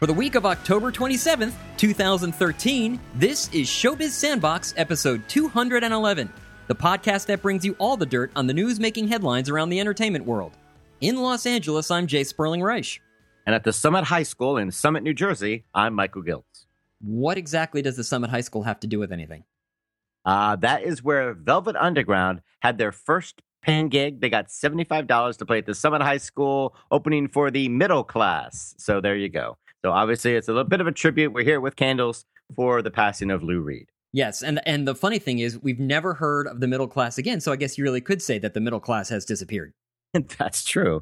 For the week of October 27th, 2013, this is Showbiz Sandbox episode 211, the podcast that brings you all the dirt on the news making headlines around the entertainment world. In Los Angeles, I'm Jay Sperling Reich. And at the Summit High School in Summit, New Jersey, I'm Michael Giltz. What exactly does the Summit High School have to do with anything? That is where Velvet Underground had their first paying gig. They got $75 to play at the Summit High School, opening for the middle class. So there you go. So obviously it's a little bit of a tribute. We're here with candles for the passing of Lou Reed. Yes, and the funny thing is we've never heard of the middle class again, so I guess you really could say that the middle class has disappeared. That's true.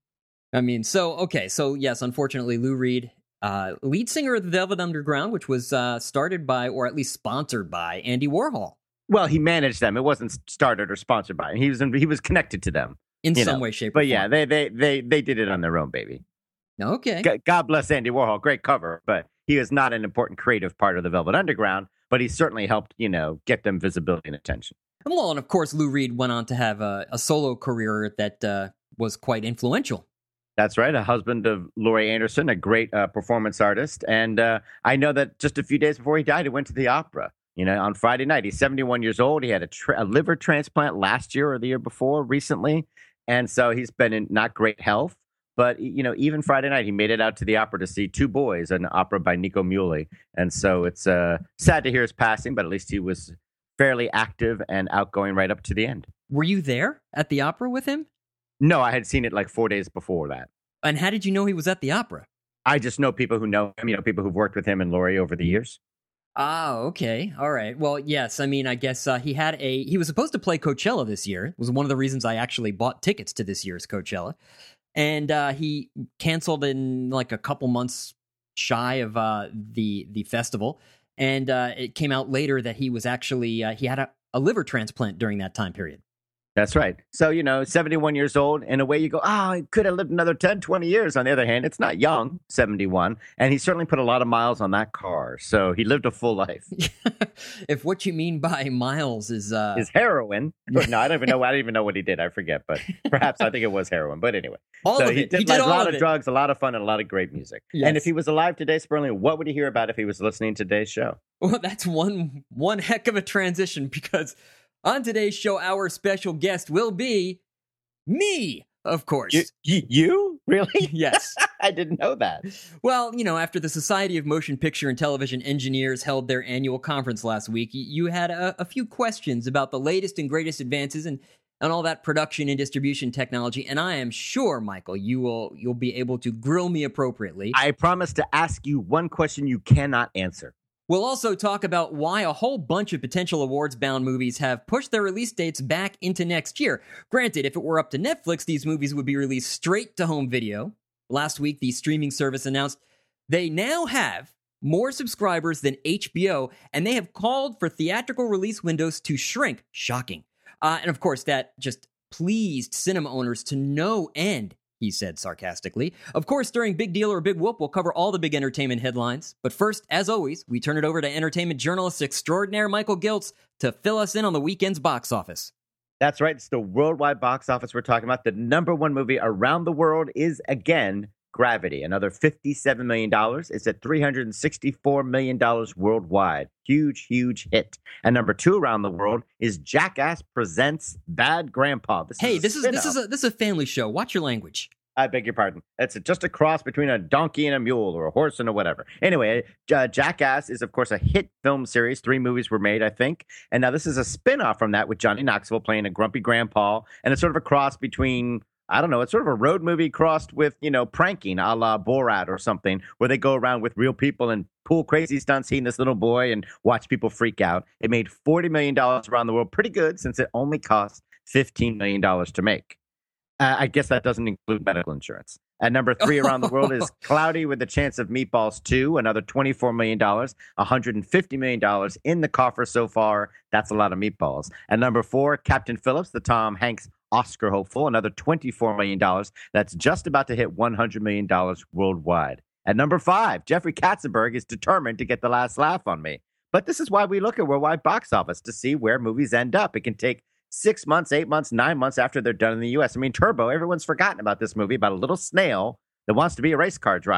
I mean, so yes, unfortunately, Lou Reed, lead singer of the Velvet Underground, which was started by, or at least sponsored by, Andy Warhol. Well, he managed them. It wasn't started or sponsored by him. He was connected to them. In some way, shape, or form. But yeah, they did it on their own, baby. Okay. God bless Andy Warhol. Great cover, but he is not an important creative part of the Velvet Underground, but he certainly helped, get them visibility and attention. Well, and of course, Lou Reed went on to have a solo career that was quite influential. That's right. A husband of Laurie Anderson, a great performance artist. And I know that just a few days before he died, he went to the opera, on Friday night. He's 71 years old. He had a liver transplant last year or the year before recently. And so he's been in not great health. But, even Friday night, he made it out to the opera to see Two Boys, an opera by Nico Muhly. And so it's sad to hear his passing, but at least he was fairly active and outgoing right up to the end. Were you there at the opera with him? No, I had seen it like 4 days before that. And how did you know he was at the opera? I just know people who know him, people who've worked with him and Laurie over the years. Ah, okay. All right. Well, yes. I mean, I guess he was supposed to play Coachella this year. It was one of the reasons I actually bought tickets to this year's Coachella. And he canceled in like a couple months shy of the festival. And it came out later that he was actually, he had a liver transplant during that time period. That's right. So, 71 years old, in a way you go, he could have lived another 10, 20 years. On the other hand, it's not young, 71. And he certainly put a lot of miles on that car. So he lived a full life. If what you mean by miles is heroin. No, I don't even know what he did. I forget. But perhaps I think it was heroin. But anyway. He did a all lot of of drugs, a lot of fun, and a lot of great music. Yes. And if he was alive today, Sperling, what would he hear about if he was listening to today's show? Well, that's one heck of a transition, because on today's show, our special guest will be me, of course. You? Really? Yes. I didn't know that. Well, after the Society of Motion Picture and Television Engineers held their annual conference last week, you had a few questions about the latest and greatest advances and all that production and distribution technology. And I am sure, Michael, you'll be able to grill me appropriately. I promise to ask you one question you cannot answer. We'll also talk about why a whole bunch of potential awards-bound movies have pushed their release dates back into next year. Granted, if it were up to Netflix, these movies would be released straight to home video. Last week, the streaming service announced they now have more subscribers than HBO, and they have called for theatrical release windows to shrink. Shocking. And of course, that just pleased cinema owners to no end, he said sarcastically. Of course, during Big Deal or Big Whoop, we'll cover all the big entertainment headlines. But first, as always, we turn it over to entertainment journalist extraordinaire Michael Giltz to fill us in on the weekend's box office. That's right. It's the worldwide box office we're talking about. The number one movie around the world is, again, Gravity. Another $57 million. It's at $364 million worldwide. Huge, huge hit. And number two around the world is Jackass Presents Bad Grandpa. This is a family show. Watch your language. I beg your pardon. It's just a cross between a donkey and a mule, or a horse and a whatever. Anyway, Jackass is, of course, a hit film series. 3 movies were made, I think. And now this is a spin-off from that with Johnny Knoxville playing a grumpy grandpa. And it's sort of a cross between, I don't know, it's sort of a road movie crossed with, pranking a la Borat or something, where they go around with real people and pull crazy stunts, seeing this little boy and watch people freak out. It made $40 million around the world. Pretty good, since it only cost $15 million to make. I guess that doesn't include medical insurance. At number 3 around the world is Cloudy with a Chance of Meatballs 2, another $24 million, $150 million in the coffer so far. That's a lot of meatballs. At number 4, Captain Phillips, the Tom Hanks Oscar hopeful, another $24 million. That's just about to hit $100 million worldwide. At number 5, Jeffrey Katzenberg is determined to get the last laugh on me. But this is why we look at worldwide box office, to see where movies end up. It can take 6 months, 8 months, 9 months after they're done in the U.S. I mean, Turbo, everyone's forgotten about this movie about a little snail that wants to be a race car driver.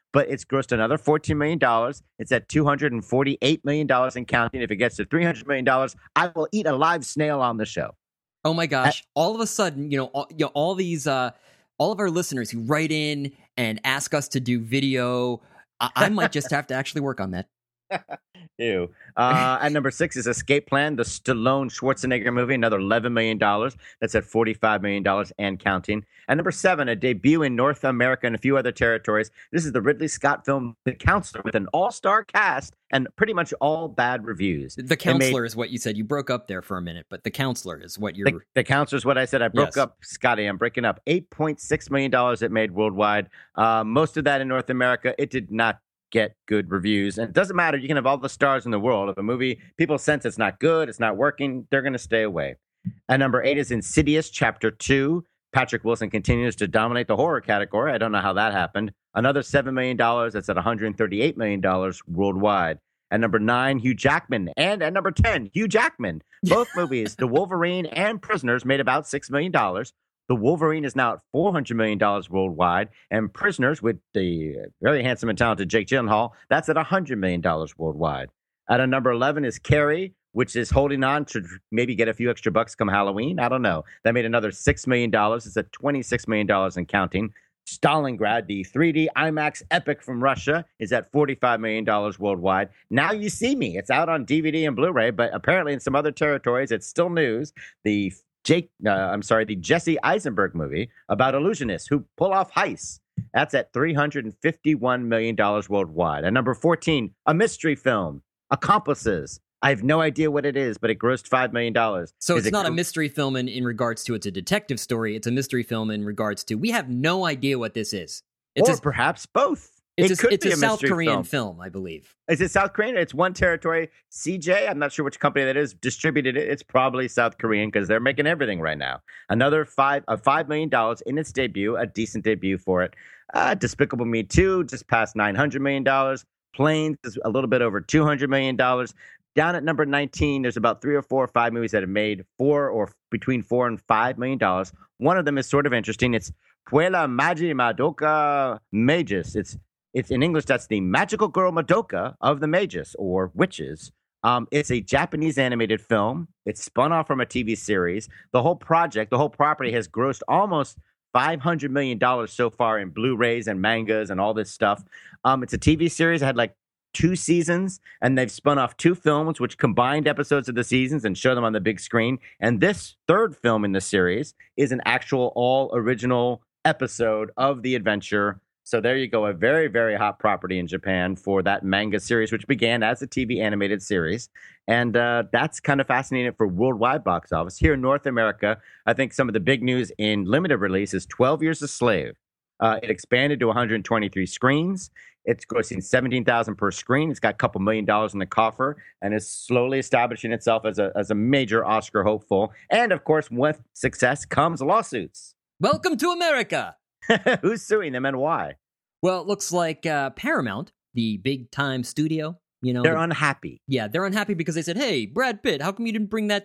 but it's grossed another $14 million. It's at $248 million and counting. If it gets to $300 million, I will eat a live snail on the show. Oh my gosh! All of a sudden, all these, all of our listeners who write in and ask us to do video, I might just have to actually work on that. Ew. At number 6 is Escape Plan, the Stallone Schwarzenegger movie, another $11 million. That's at $45 million and counting. At number 7, a debut in North America and a few other territories. This is the Ridley Scott film, The Counselor, with an all-star cast and pretty much all bad reviews. The Counselor is what you said. You broke up there for a minute, but The Counselor is what you're... The Counselor is what I said. I broke up, Scotty. I'm breaking up. $8.6 million it made worldwide. Most of that in North America. It did not get good reviews. And it doesn't matter. You can have all the stars in the world. If a movie, people sense it's not good, it's not working, they're going to stay away. And number 8 is Insidious Chapter 2. Patrick Wilson continues to dominate the horror category. I don't know how that happened. Another $7 million. That's at $138 million worldwide. At number 9, Hugh Jackman. And at number 10, Hugh Jackman. Both movies, The Wolverine and Prisoners, made about $6 million. The Wolverine is now at $400 million worldwide, and Prisoners, with the very handsome and talented Jake Gyllenhaal, that's at $100 million worldwide. At a number 11 is Carrie, which is holding on to maybe get a few extra bucks come Halloween. I don't know. That made another $6 million. It's at $26 million and counting. Stalingrad, the 3D IMAX epic from Russia, is at $45 million worldwide. Now You See Me. It's out on DVD and Blu-ray, but apparently in some other territories, it's still news. The Jesse Eisenberg movie about illusionists who pull off heists. That's at $351 million worldwide. At number 14, a mystery film, Accomplices. I have no idea what it is, but it grossed $5 million. So it's not a mystery film in regards to it's a detective story. It's a mystery film in regards to we have no idea what this is. Or perhaps both. It's a South Korean film, I believe. Is it South Korean? It's one territory. CJ, I'm not sure which company that is, distributed it. It's probably South Korean because they're making everything right now. Another $5 million in its debut, a decent debut for it. Despicable Me 2, just past $900 million. Planes is a little bit over $200 million. Down at number 19, there's about 3 or 4 or 5 movies that have made between $4 and $5 million. One of them is sort of interesting. It's Puella Magi Madoka Magus. It's in English, that's the Magical Girl Madoka of the Magus, or Witches. It's a Japanese animated film. It's spun off from a TV series. The whole property has grossed almost $500 million so far in Blu-rays and mangas and all this stuff. It's a TV series. It had like 2 seasons, and they've spun off 2 films, which combined episodes of the seasons and show them on the big screen. And this third film in the series is an actual all original episode of the adventure. So there you go, a very, very hot property in Japan for that manga series, which began as a TV animated series. And that's kind of fascinating for worldwide box office. Here in North America, I think some of the big news in limited release is 12 Years a Slave. It expanded to 123 screens. It's grossing $17,000 per screen. It's got a couple $1 million in the coffer and is slowly establishing itself as a major Oscar hopeful. And of course, with success comes lawsuits. Welcome to America. Who's suing them and why? Well, it looks like Paramount, the big time studio, they're unhappy. Yeah, they're unhappy because they said, "Hey, Brad Pitt, how come you didn't bring that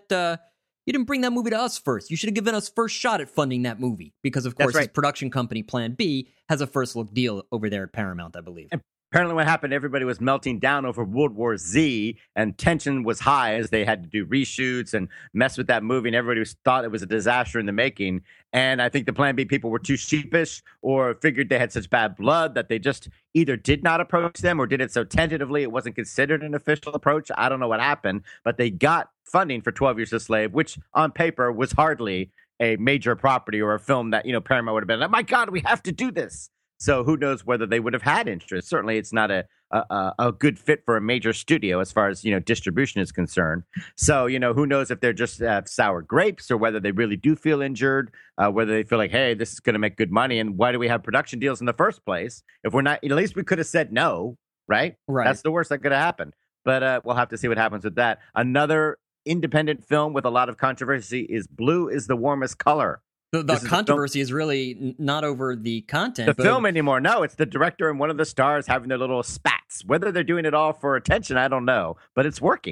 movie to us first? You should have given us first shot at funding that movie." Because of course, his production company Plan B has a first look deal over there at Paramount, I believe. And apparently what happened, everybody was melting down over World War Z, and tension was high as they had to do reshoots and mess with that movie, and everybody thought it was a disaster in the making. And I think the Plan B people were too sheepish or figured they had such bad blood that they just either did not approach them or did it so tentatively it wasn't considered an official approach. I don't know what happened, but they got funding for 12 Years a Slave, which on paper was hardly a major property or a film that, Paramount would have been like, my God, we have to do this. So who knows whether they would have had interest. Certainly it's not a good fit for a major studio as far as, distribution is concerned. So, who knows if they're just sour grapes or whether they really do feel injured, whether they feel like, hey, this is going to make good money. And why do we have production deals in the first place? If we're not, at least we could have said no, right? Right. That's the worst that could have happened. But we'll have to see what happens with that. Another independent film with a lot of controversy is Blue is the Warmest Color. The controversy is really not over the content. The film anymore. No, it's the director and one of the stars having their little spats. Whether they're doing it all for attention, I don't know. But it's working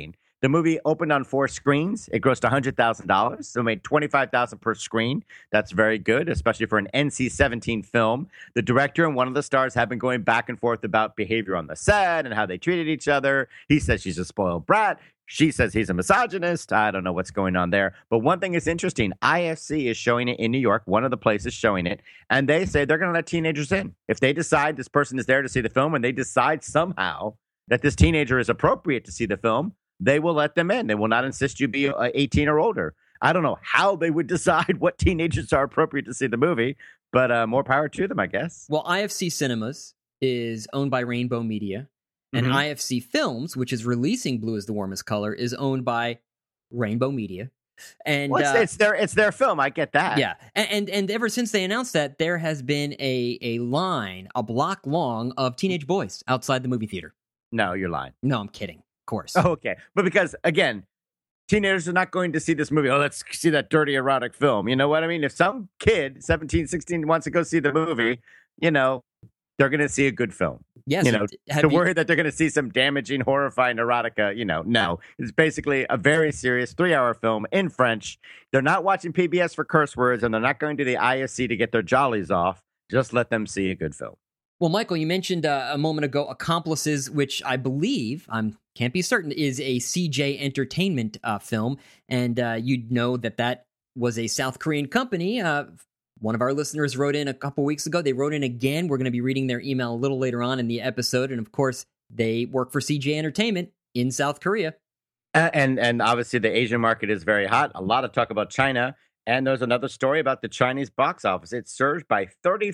The movie opened on 4 screens. It grossed $100,000, so it made $25,000 per screen. That's very good, especially for an NC-17 film. The director and one of the stars have been going back and forth about behavior on the set and how they treated each other. He says she's a spoiled brat. She says he's a misogynist. I don't know what's going on there. But one thing is interesting. IFC is showing it in New York, one of the places showing it, and they say they're going to let teenagers in. If they decide this person is there to see the film and they decide somehow that this teenager is appropriate to see the film, they will let them in. They will not insist you be 18 or older. I don't know how they would decide what teenagers are appropriate to see the movie, but more power to them, I guess. Well, IFC Cinemas is owned by Rainbow Media. And IFC Films, which is releasing Blue is the Warmest Color, is owned by Rainbow Media. And well, it's their film. I get that. Yeah. And ever since they announced that, there has been a line, a block long, of teenage boys outside the movie theater. No, you're lying. No, I'm kidding. Of course. Oh, okay. But because, again, teenagers are not going to see this movie. Oh, let's see that dirty erotic film. You know what I mean? If some kid, 17, 16, wants to go see the movie, they're going to see a good film. Yes. Worry that they're going to see some damaging, horrifying erotica, no. It's basically a very serious 3-hour film in French. They're not watching PBS for curse words, and they're not going to the ISC to get their jollies off. Just let them see a good film. Well, Michael, you mentioned a moment ago Accomplices, which I believe, can't be certain, is a CJ Entertainment film. And you'd know that was a South Korean company. One of our listeners wrote in a couple weeks ago. They wrote in again. We're going to be reading their email a little later on in the episode. And of course, they work for CJ Entertainment in South Korea. And obviously the Asian market is very hot. A lot of talk about China. And there's another story about the Chinese box office. It surged by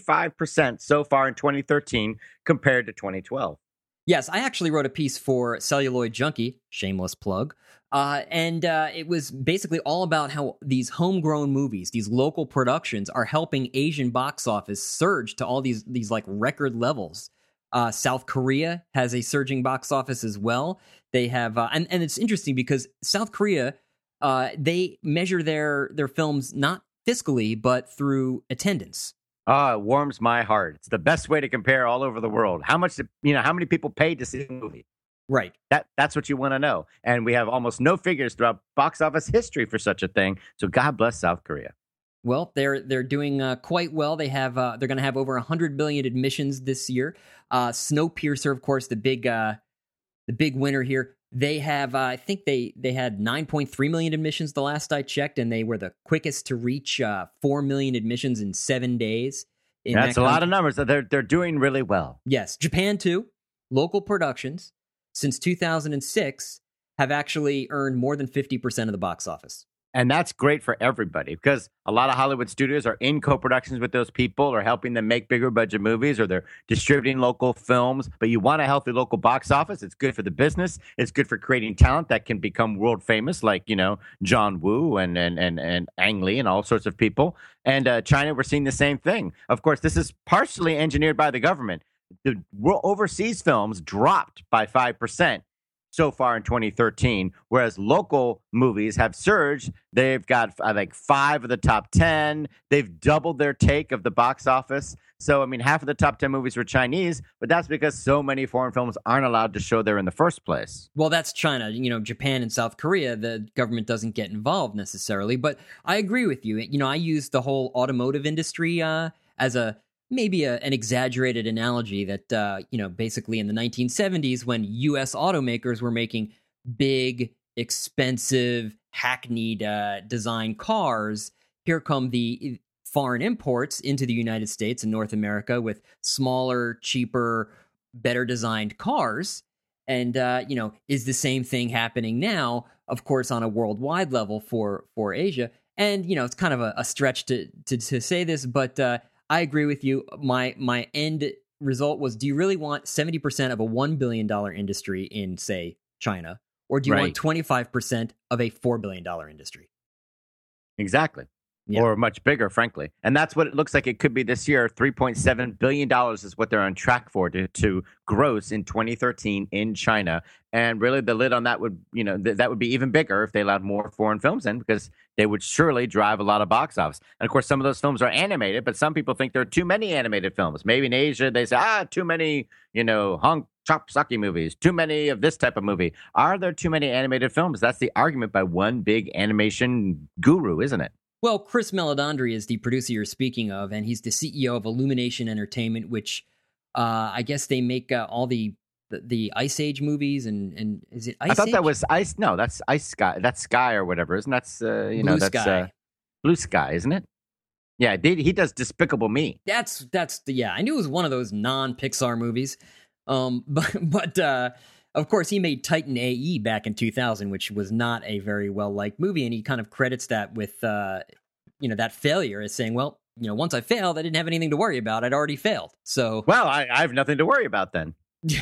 35% so far in 2013 compared to 2012. Yes, I actually wrote a piece for Celluloid Junkie, shameless plug, and it was basically all about how these homegrown movies, these local productions, are helping Asian box office surge to all these like record levels. South Korea has a surging box office as well. They have, and it's interesting because South Korea, they measure their films not fiscally but through attendance. It warms my heart. It's the best way to compare all over the world. How many people paid to see the movie? Right. That's what you want to know. And we have almost no figures throughout box office history for such a thing. So God bless South Korea. Well, they're doing quite well. They're going to have over 100 billion admissions this year. Snowpiercer, of course, the big winner here. They have, I think they had 9.3 million admissions the last I checked, and they were the quickest to reach 4 million admissions in 7 days. That's a lot of numbers. They're doing really well. Yes. Japan, too. Local productions, since 2006, have actually earned more than 50% of the box office. And that's great for everybody because a lot of Hollywood studios are in co-productions with those people or helping them make bigger budget movies or they're distributing local films. But you want a healthy local box office. It's good for the business. It's good for creating talent that can become world famous like, John Woo and Ang Lee and all sorts of people. And China, we're seeing the same thing. Of course, this is partially engineered by the government. The overseas films dropped by 5%. So far in 2013, whereas local movies have surged. They've got like 5 of the top 10. They've doubled their take of the box office. So, half of the top 10 movies were Chinese, but that's because so many foreign films aren't allowed to show there in the first place. Well, that's China. Japan and South Korea, the government doesn't get involved necessarily. But I agree with you. I use the whole automotive industry as maybe an exaggerated analogy that, basically in the 1970s when U.S. automakers were making big, expensive, hackneyed design cars, here come the foreign imports into the United States and North America with smaller, cheaper, better designed cars. And, is the same thing happening now, of course, on a worldwide level for Asia? And, it's kind of a stretch to say this, but I agree with you. My end result was, do you really want 70% of a $1 billion industry in, say, China? Or do you want 25% of a $4 billion industry? Exactly. Yeah. or much bigger, frankly. And that's what it looks like it could be this year. $3.7 billion is what they're on track for to gross in 2013 in China. And really the lid on that would, that would be even bigger if they allowed more foreign films in, because they would surely drive a lot of box office. And of course, some of those films are animated, but some people think there are too many animated films. Maybe in Asia, they say, too many, Hong chop sake movies, too many of this type of movie. Are there too many animated films? That's the argument by one big animation guru, isn't it? Well, Chris Meledandri is the producer you're speaking of, and he's the CEO of Illumination Entertainment, which I guess they make all the Ice Age movies, and is it Ice Age? I thought that was Ice. No, that's Ice Sky. That's Sky or whatever, isn't that? Blue Sky. Blue Sky, isn't it? Yeah, he does Despicable Me. That's I knew it was one of those non-Pixar movies. But of course, he made Titan AE back in 2000, which was not a very well-liked movie, and he kind of credits that with, that failure as saying, well, once I failed, I didn't have anything to worry about. I'd already failed. So, well, I have nothing to worry about then.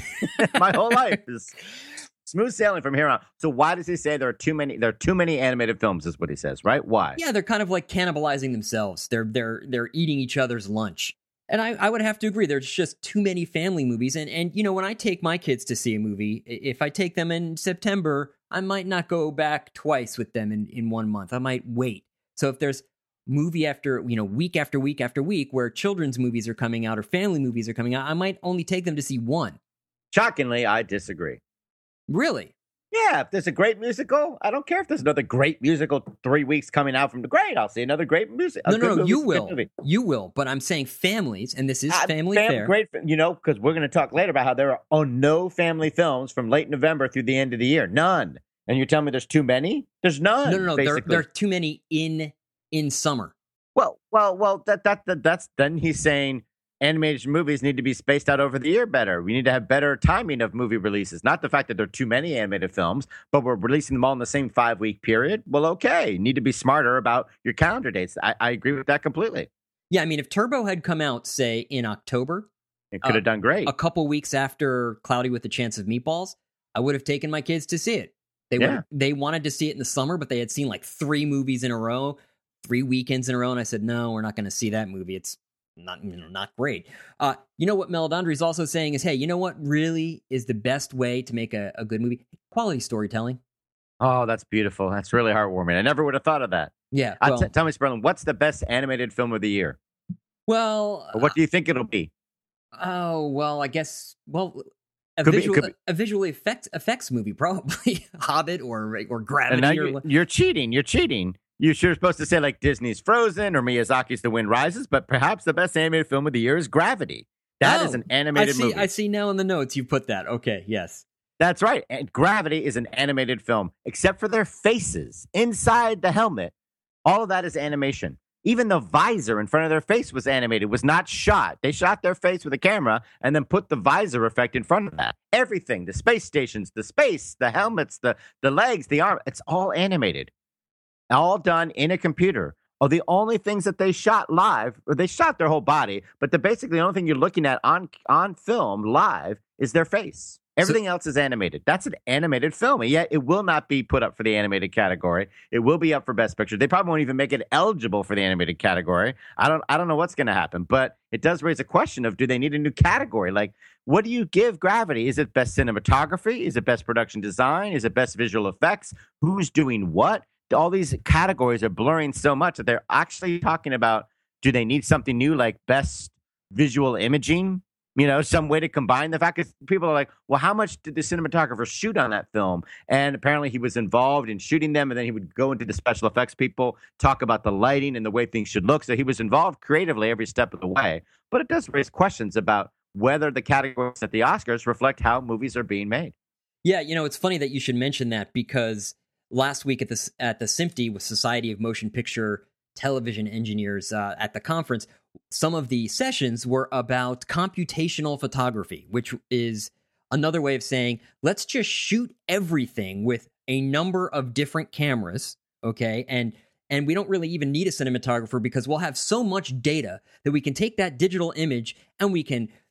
My whole life is smooth sailing from here on. So why does he say there are too many animated films, is what he says, right? Why? Yeah, they're kind of like cannibalizing themselves. They're eating each other's lunch. And I would have to agree. There's just too many family movies. And when I take my kids to see a movie, if I take them in September, I might not go back twice with them in 1 month. I might wait. So if there's movie after, week after week after week where children's movies are coming out or family movies are coming out, I might only take them to see one. Shockingly, I disagree. Really? Yeah, if there's a great musical, I don't care if there's another great musical 3 weeks coming out from the great. I'll see another great music. No, you will. You will. But I'm saying families, and this is family fare. Great, because we're going to talk later about how there are no family films from late November through the end of the year. None. And you're telling me there's too many? There's none. No. There are too many in summer. Well. That's then he's saying animated movies need to be spaced out over the year better. We need to have better timing of movie releases. Not the fact that there are too many animated films, but we're releasing them all in the same 5-week period. Well, okay. You need to be smarter about your calendar dates. I agree with that completely. Yeah, I mean, if Turbo had come out, say, in October, it could have done great. A couple weeks after Cloudy with a Chance of Meatballs, I would have taken my kids to see it. They wanted to see it in the summer, but they had seen like 3 movies in a row, 3 weekends in a row, and I said, no, we're not going to see that movie. It's not great. What Meledandri is also saying is, hey, you know what really is the best way to make a good movie? Quality storytelling. Oh, that's beautiful. That's really heartwarming. I never would have thought of that. Yeah. Tell me, Sperling, what's the best animated film of the year? Well, or what do you think it'll be? Oh, well, I guess, a visual effects movie, probably Hobbit or Gravity. And now you're cheating. You're supposed to say like Disney's Frozen or Miyazaki's The Wind Rises, but perhaps the best animated film of the year is Gravity. That is an animated movie. I see now in the notes you put that. Okay, yes. That's right. And Gravity is an animated film, except for their faces inside the helmet. All of that is animation. Even the visor in front of their face was animated, was not shot. They shot their face with a camera and then put the visor effect in front of that. Everything, the space stations, the space, the helmets, the legs, the arm, it's all animated. All done in a computer. Oh, the only things that they shot live, or they shot their whole body, but basically the only thing you're looking at on film live is their face. Everything else is animated. That's an animated film, and yet it will not be put up for the animated category. It will be up for Best Picture. They probably won't even make it eligible for the animated category. I don't know what's going to happen, but it does raise a question of, do they need a new category? Like, what do you give Gravity? Is it Best Cinematography? Is it Best Production Design? Is it Best Visual Effects? Who's doing what? All these categories are blurring so much that they're actually talking about, do they need something new like Best Visual Imaging? Some way to combine the fact that people are like, well, how much did the cinematographer shoot on that film? And apparently he was involved in shooting them. And then he would go into the special effects people, talk about the lighting and the way things should look. So he was involved creatively every step of the way. But it does raise questions about whether the categories at the Oscars reflect how movies are being made. Yeah, it's funny that you should mention that, because last week at the SMPTE, with Society of Motion Picture Television Engineers at the conference, some of the sessions were about computational photography, which is another way of saying, let's just shoot everything with a number of different cameras, okay? And we don't really even need a cinematographer, because we'll have so much data that we can take that digital image and we can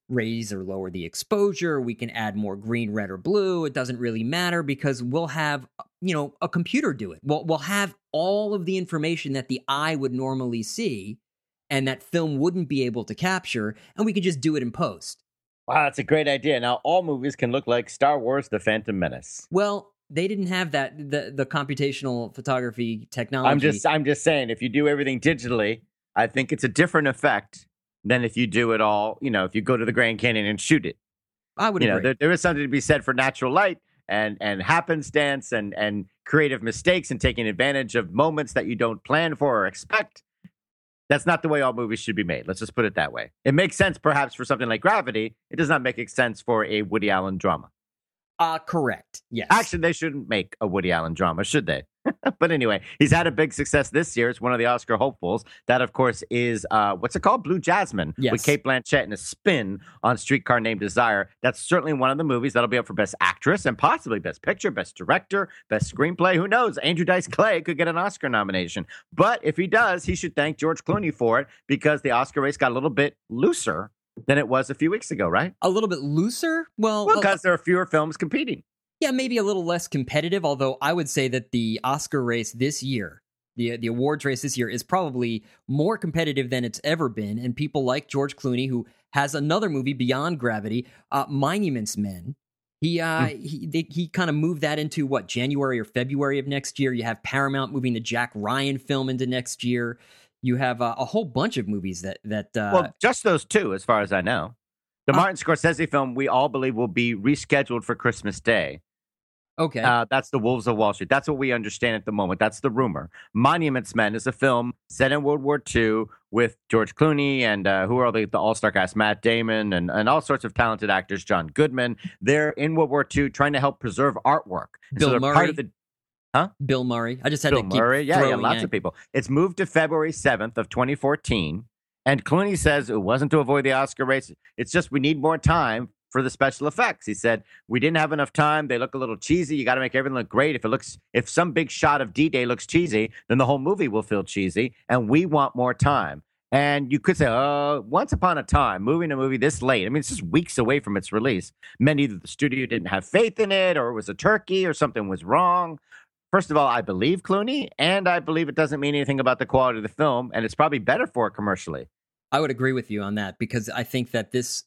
raise or lower the exposure. We can add more green, red, or blue. It doesn't really matter because we'll have, a computer do it. We'll have all of the information that the eye would normally see and that film wouldn't be able to capture, and we could just do it in post. Wow, that's a great idea. Now all movies can look like Star Wars: The Phantom Menace. Well, they didn't have that the computational photography technology. I'm just saying, if you do everything digitally, I think it's a different effect than if you do it all, if you go to the Grand Canyon and shoot it. I would agree. There is something to be said for natural light and happenstance and creative mistakes and taking advantage of moments that you don't plan for or expect. That's not the way all movies should be made. Let's just put it that way. It makes sense perhaps for something like Gravity. It does not make sense for a Woody Allen drama. Correct. Yes. Actually, they shouldn't make a Woody Allen drama, should they? But anyway, he's had a big success this year. It's one of the Oscar hopefuls. That, of course, is, what's it called? Blue Jasmine. Yes. With Cate Blanchett and a spin on Streetcar Named Desire. That's certainly one of the movies that'll be up for Best Actress and possibly Best Picture, Best Director, Best Screenplay. Who knows? Andrew Dice Clay could get an Oscar nomination. But if he does, he should thank George Clooney for it because the Oscar race got a little bit looser than it was a few weeks ago, right? A little bit looser? Well, because there are fewer films competing. Yeah, maybe a little less competitive, although I would say that the Oscar race this year, the awards race this year, is probably more competitive than it's ever been. And people like George Clooney, who has another movie beyond Gravity, Monuments Men. He kind of moved that into, January or February of next year. You have Paramount moving the Jack Ryan film into next year. You have a whole bunch of movies that well, just those two, as far as I know. The Martin Scorsese film, we all believe, will be rescheduled for Christmas Day. Okay. That's The Wolves of Wall Street. That's what we understand at the moment. That's the rumor. Monuments Men is a film set in World War II with George Clooney and who are the all-star cast, Matt Damon and all sorts of talented actors, John Goodman. They're in World War II trying to help preserve artwork. Bill Murray. Part of the, Bill Murray. I just had Bill to keep Murray. Yeah, lots in. of people. It's moved to February 7th of 2014. And Clooney says it wasn't to avoid the Oscar race. It's just we need more time for the special effects. He said, we didn't have enough time. They look a little cheesy. You got to make everything look great. If some big shot of D-Day looks cheesy, then the whole movie will feel cheesy. And we want more time. And you could say, once upon a time, moving a movie this late, I mean, it's just weeks away from its release, meant either the studio didn't have faith in it or it was a turkey or something was wrong. First of all, I believe Clooney, and I believe it doesn't mean anything about the quality of the film, and it's probably better for it commercially. I would agree with you on that because I think that this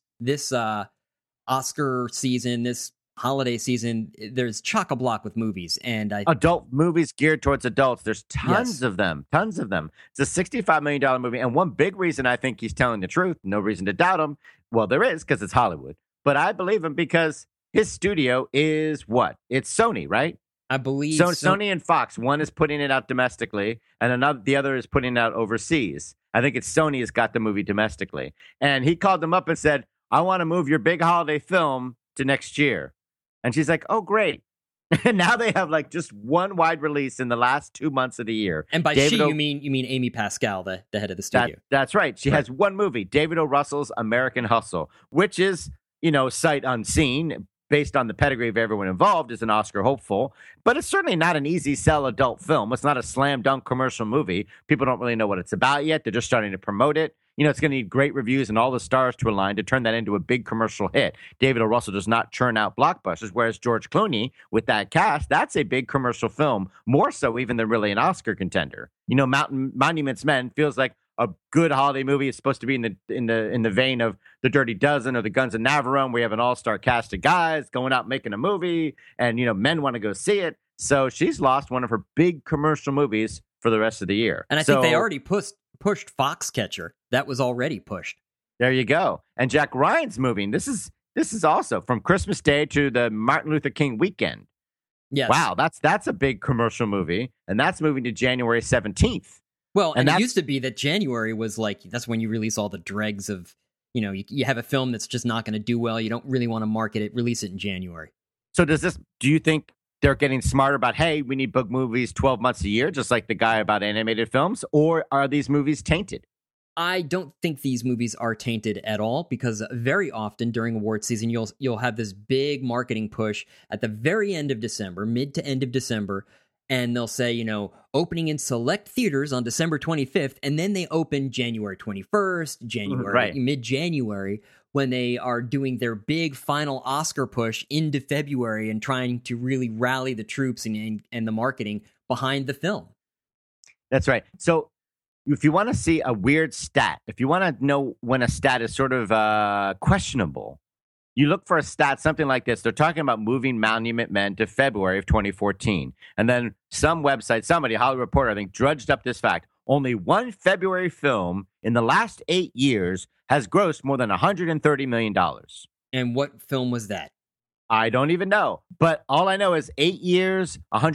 Oscar season, this holiday season, there's chock-a-block with movies. And adult movies geared towards adults. There's tons of them. It's a $65 million movie. And one big reason I think he's telling the truth, no reason to doubt him. Well, there is because it's Hollywood. But I believe him because his studio is what? It's Sony, right? I believe so. Sony and Fox. One is putting it out domestically, and the other is putting it out overseas. I think it's Sony has got the movie domestically. And he called them up and said, I want to move your big holiday film to next year. And she's like, oh, great. And now they have just one wide release in the last 2 months of the year. And by you mean Amy Pascal, the head of the studio. That's right. She has one movie, David O. Russell's American Hustle, which is, sight unseen, based on the pedigree of everyone involved, is an Oscar hopeful. But it's certainly not an easy sell adult film. It's not a slam dunk commercial movie. People don't really know what it's about yet. They're just starting to promote it. It's going to need great reviews and all the stars to align to turn that into a big commercial hit. David O. Russell does not churn out blockbusters, whereas George Clooney, with that cast, that's a big commercial film, more so even than really an Oscar contender. Monuments Men feels like a good holiday movie. It's supposed to be in the vein of The Dirty Dozen or The Guns of Navarone. We have an all-star cast of guys going out making a movie, and men want to go see it. So she's lost one of her big commercial movies for the rest of the year. And I think they already pushed Foxcatcher. That was already pushed. There you go. And Jack Ryan's moving. This is also from Christmas Day to the Martin Luther King weekend. Yes. Wow, that's a big commercial movie, and that's moving to January 17th. Well, and it used to be that January was that's when you release all the dregs of, you have a film that's just not going to do well. You don't really want to market it, release it in January. So do you think they're getting smarter about, hey, we need book movies 12 months a year, just like the guy about animated films, or are these movies tainted? I don't think these movies are tainted at all because very often during award season, you'll have this big marketing push at the very end of December, mid to end of December, and they'll say, opening in select theaters on December 25th, and then they open January 21st, mid-January, when they are doing their big final Oscar push into February and trying to really rally the troops and the marketing behind the film. That's right. So if you want to see a weird stat, if you want to know when a stat is sort of questionable, you look for a stat, something like this. They're talking about moving Monument Men to February of 2014. And then some website, somebody, Hollywood Reporter, I think, drudged up this fact. Only one February film in the last 8 years has grossed more than $130 million. And what film was that? I don't even know. But all I know is 8 years,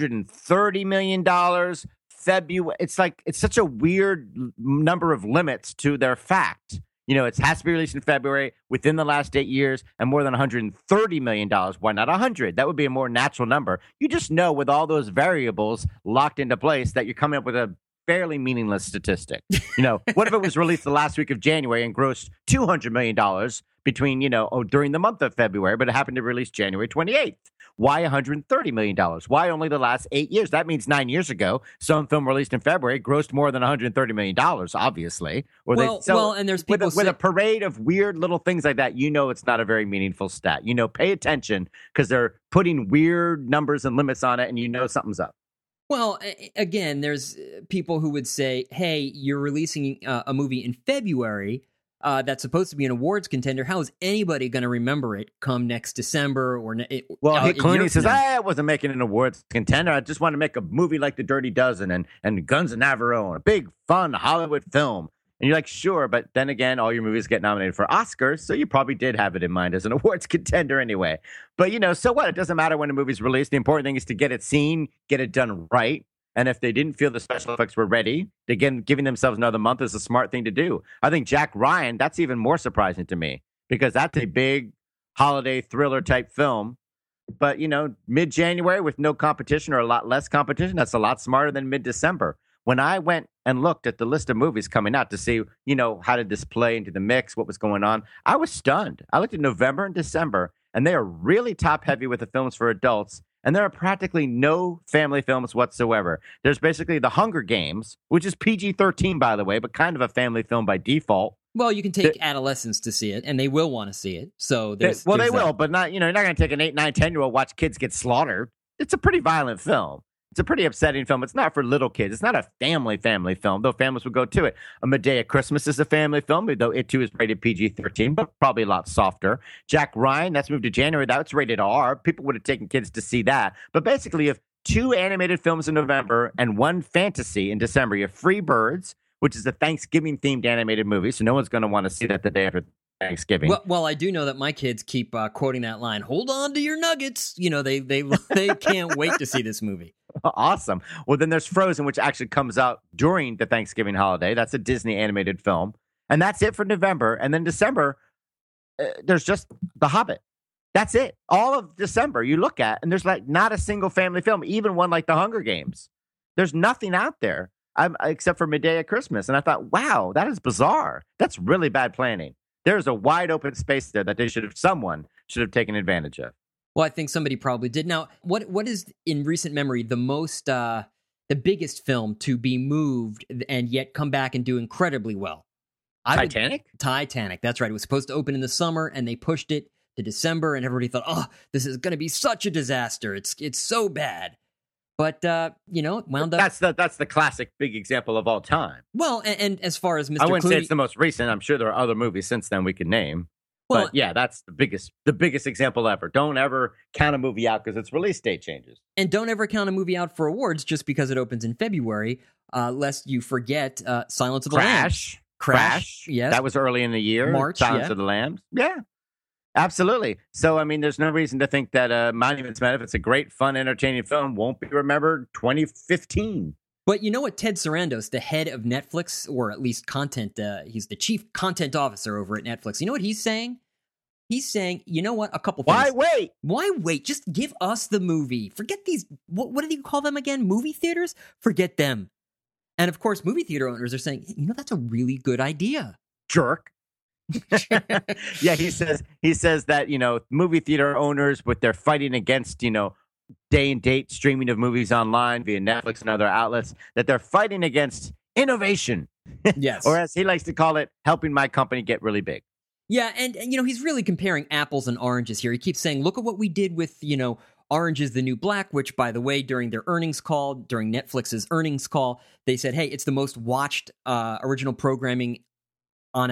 $130 million. February. It's such a weird number of limits to their fact. It has to be released in February within the last 8 years and more than $130 million. Why not 100? That would be a more natural number. You just know with all those variables locked into place that you're coming up with a fairly meaningless statistic. What if it was released the last week of January and grossed $200 million between, during the month of February, but it happened to release January 28th? Why $130 million? Why only the last 8 years? That means 9 years ago, some film released in February grossed more than $130 million, obviously. And there's people with a parade of weird little things like that, it's not a very meaningful stat. Pay attention because they're putting weird numbers and limits on it, and something's up. Well, again, there's people who would say, hey, you're releasing a movie in February that's supposed to be an awards contender. How is anybody going to remember it come next December? Clooney says, I wasn't making an awards contender. I just want to make a movie like The Dirty Dozen and Guns of Navarone, a big, fun Hollywood film. And you're like, sure, but then again, all your movies get nominated for Oscars, so you probably did have it in mind as an awards contender anyway. But, so what? It doesn't matter when a movie's released. The important thing is to get it seen, get it done right. And if they didn't feel the special effects were ready, again, giving themselves another month is a smart thing to do. I think Jack Ryan, that's even more surprising to me because that's a big holiday thriller type film. But, mid-January with no competition or a lot less competition, that's a lot smarter than mid-December. When I went and looked at the list of movies coming out to see, how did this play into the mix, what was going on, I was stunned. I looked at November and December, and they are really top-heavy with the films for adults. And there are practically no family films whatsoever. There's basically The Hunger Games, which is PG-13, by the way, but kind of a family film by default. Well, you can take adolescents to see it, and they will want to see it. So they will, but not. You're not going to take an 8, 9, 10-year-old watch kids get slaughtered. It's a pretty violent film. It's a pretty upsetting film. It's not for little kids. It's not a family film, though families would go to it. A Medea Christmas is a family film, though it too is rated PG-13, but probably a lot softer. Jack Ryan, that's moved to January. That's rated R. People would have taken kids to see that. But basically, you have 2 animated films in November and 1 fantasy in December. You have Free Birds, which is a Thanksgiving-themed animated movie, so no one's going to want to see that the day after Thanksgiving. Well, I do know that my kids keep quoting that line, hold on to your nuggets. They can't wait to see this movie. Awesome. Well, then there's Frozen, which actually comes out during the Thanksgiving holiday. That's a Disney animated film. And that's it for November. And then December, there's just The Hobbit. That's it. All of December you look at, and there's not a single family film, even one like The Hunger Games. There's nothing out there except for Medea Christmas. And I thought, wow, that is bizarre. That's really bad planning. There's a wide open space there that someone should have taken advantage of. Well, I think somebody probably did. Now, what is in recent memory the biggest film to be moved and yet come back and do incredibly well? Titanic? Titanic, that's right. It was supposed to open in the summer, and they pushed it to December, and everybody thought, oh, this is going to be such a disaster. It's so bad. But, it wound up... That's the classic big example of all time. Well, and as far as Mr. I wouldn't Clooney... say it's the most recent. I'm sure there are other movies since then we could name. Well, but yeah, that's the biggest example ever. Don't ever count a movie out because its release date changes. And don't ever count a movie out for awards just because it opens in February, lest you forget Silence of the Lambs. Crash, yes. That was early in the year. March, Silence of the Lambs. Yeah, absolutely. So, I mean, there's no reason to think that Monuments Men, if it's a great, fun, entertaining film, won't be remembered 2015. But you know what? Ted Sarandos, the head of Netflix, or at least content, he's the chief content officer over at Netflix. You know what he's saying? He's saying, you know what? A couple things. Why wait? Why wait? Just give us the movie. Forget these, what did he call them again? Movie theaters? Forget them. And of course, movie theater owners are saying, that's a really good idea. Jerk. Yeah, he says that, movie theater owners, but they're fighting against, day and date streaming of movies online via Netflix and other outlets, that they're fighting against innovation. Yes. Or as he likes to call it, helping my company get really big. Yeah, and he's really comparing apples and oranges here. He keeps saying, look at what we did with, Orange is the New Black, which, by the way, during their earnings call, during Netflix's earnings call, they said, hey, it's the most watched original programming in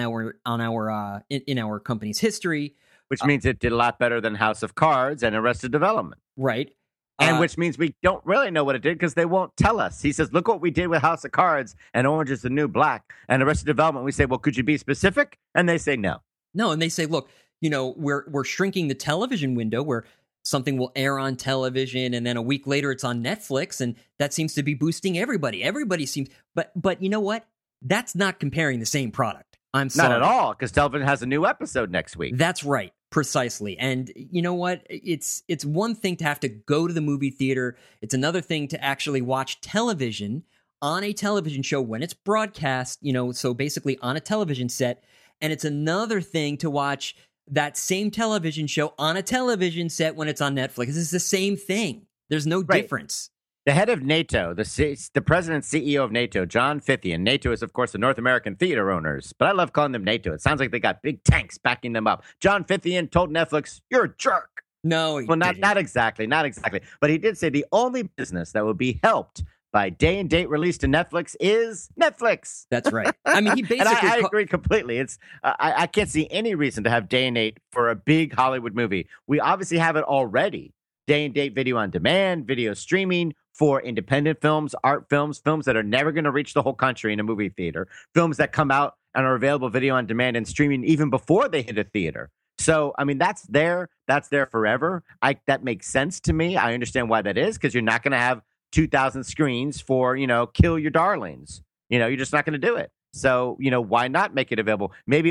our company's history. Which means it did a lot better than House of Cards and Arrested Development. Right. And which means we don't really know what it did because they won't tell us. He says, look what we did with House of Cards and Orange is the New Black and Arrested Development. We say, well, could you be specific? And they say no. No, and they say, look, we're shrinking the television window where something will air on television and then a week later it's on Netflix, and that seems to be boosting everybody. Everybody seems, but you know what? That's not comparing the same product. I'm sorry. Not at all, because television has a new episode next week. That's right. Precisely. And you know what? It's one thing to have to go to the movie theater. It's another thing to actually watch television on a television show when it's broadcast, so basically on a television set. And it's another thing to watch that same television show on a television set when it's on Netflix. This is the same thing. There's no difference. The head of NATO, the president CEO of NATO, John Fithian. NATO is, of course, the North American theater owners, but I love calling them NATO. It sounds like they got big tanks backing them up. John Fithian told Netflix, "You're a jerk." No, not exactly. But he did say the only business that will be helped by day and date release to Netflix is Netflix. That's right. I mean, he basically. And I agree completely. It's I can't see any reason to have day and date for a big Hollywood movie. We obviously have it already. Day and date video on demand, video streaming for independent films, art films, films that are never going to reach the whole country in a movie theater, films that come out and are available video on demand and streaming even before they hit a theater. So, I mean, that's there forever. That makes sense to me. I understand why that is, because you're not going to have 2,000 screens for, Kill Your Darlings. You're just not going to do it. So, why not make it available? Maybe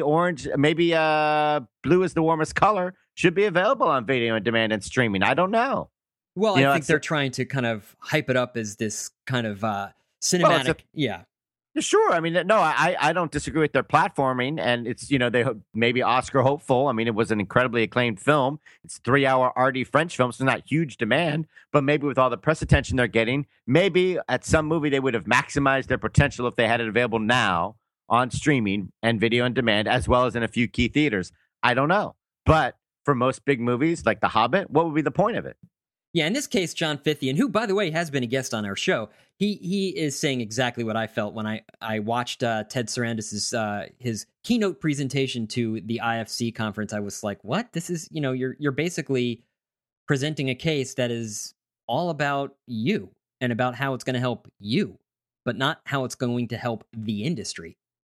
blue is the warmest color should be available on video on demand and streaming. I don't know. Well, I think they're trying to kind of hype it up as this kind of cinematic. Yeah. Sure. I mean, no, I don't disagree with their platforming, and it's, they maybe Oscar hopeful. I mean, it was an incredibly acclaimed film. It's a 3-hour arty French film, so not huge demand, but maybe with all the press attention they're getting, maybe at some movie they would have maximized their potential if they had it available now on streaming and video on demand, as well as in a few key theaters. I don't know. But for most big movies like The Hobbit, what would be the point of it? Yeah, in this case, John Fithian, who, by the way, has been a guest on our show, he is saying exactly what I felt when I watched Ted Sarandis' his keynote presentation to the IFC conference. I was like, what? This is, you're basically presenting a case that is all about you and about how it's going to help you, but not how it's going to help the industry.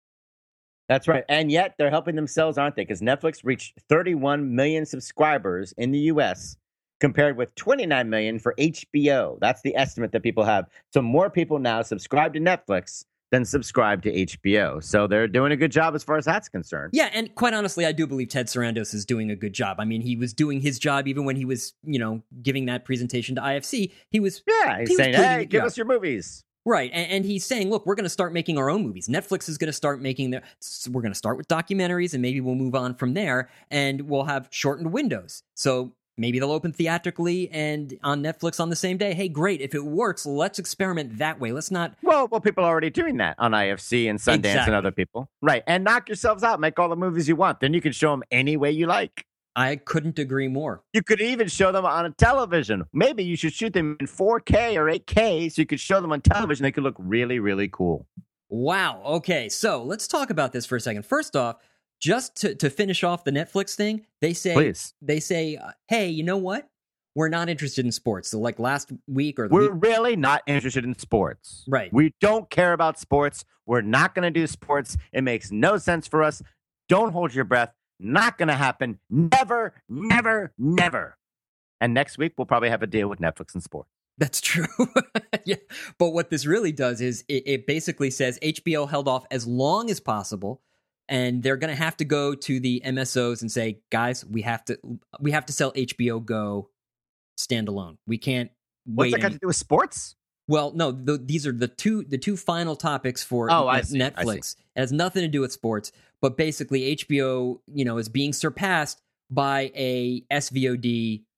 That's right. And yet they're helping themselves, aren't they? Because Netflix reached 31 million subscribers in the U.S., compared with 29 million for HBO. That's the estimate that people have. So more people now subscribe to Netflix than subscribe to HBO. So they're doing a good job as far as that's concerned. Yeah, and quite honestly, I do believe Ted Sarandos is doing a good job. I mean, he was doing his job even when he was, giving that presentation to IFC. He's saying, hey, give us your movies. Right, and he's saying, look, we're going to start making our own movies. Netflix is going to start making we're going to start with documentaries, and maybe we'll move on from there, and we'll have shortened windows. So maybe they'll open theatrically and on Netflix on the same day. Hey, great. If it works, let's experiment that way. Let's not... Well, people are already doing that on IFC and Sundance and other people. Right. And knock yourselves out. Make all the movies you want. Then you can show them any way you like. I couldn't agree more. You could even show them on a television. Maybe you should shoot them in 4K or 8K so you could show them on television. They could look really, really cool. Wow. Okay. So let's talk about this for a second. First off, just to finish off the Netflix thing, they say, hey, you know what? We're not interested in sports. So like last week we're really not interested in sports. Right. We don't care about sports. We're not going to do sports. It makes no sense for us. Don't hold your breath. Not going to happen. Never, never, never. And next week, we'll probably have a deal with Netflix and sports. That's true. Yeah. But what this really does is it basically says HBO held off as long as possible. And they're going to have to go to the MSOs and say, guys, we have to sell HBO Go standalone. We can't wait. What's that got to do with sports? Well, no, these are the two final topics for Netflix. It has nothing to do with sports, but basically HBO, is being surpassed by a SVOD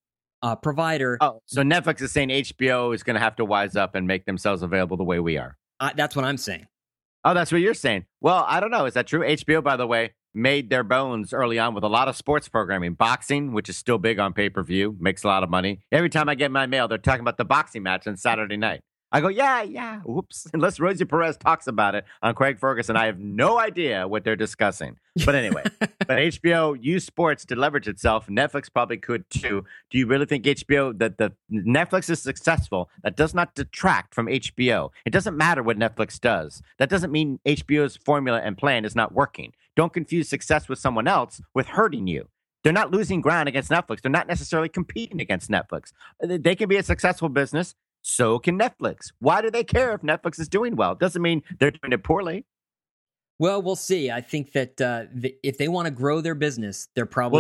provider. Oh, so Netflix is saying HBO is going to have to wise up and make themselves available the way we are. That's what I'm saying. Oh, that's what you're saying. Well, I don't know. Is that true? HBO, by the way, made their bones early on with a lot of sports programming. Boxing, which is still big on pay-per-view, makes a lot of money. Every time I get my mail, they're talking about the boxing match on Saturday night. I go, yeah. Whoops. Unless Rosie Perez talks about it on Craig Ferguson, I have no idea what they're discussing. But anyway, but HBO used sports to leverage itself. Netflix probably could too. Do you really think HBO, that the Netflix is successful? That does not detract from HBO. It doesn't matter what Netflix does. That doesn't mean HBO's formula and plan is not working. Don't confuse success with someone else with hurting you. They're not losing ground against Netflix. They're not necessarily competing against Netflix. They can be a successful business. So can Netflix. Why do they care if Netflix is doing well? It doesn't mean they're doing it poorly. Well, we'll see. I think that if they want to grow their business, they're probably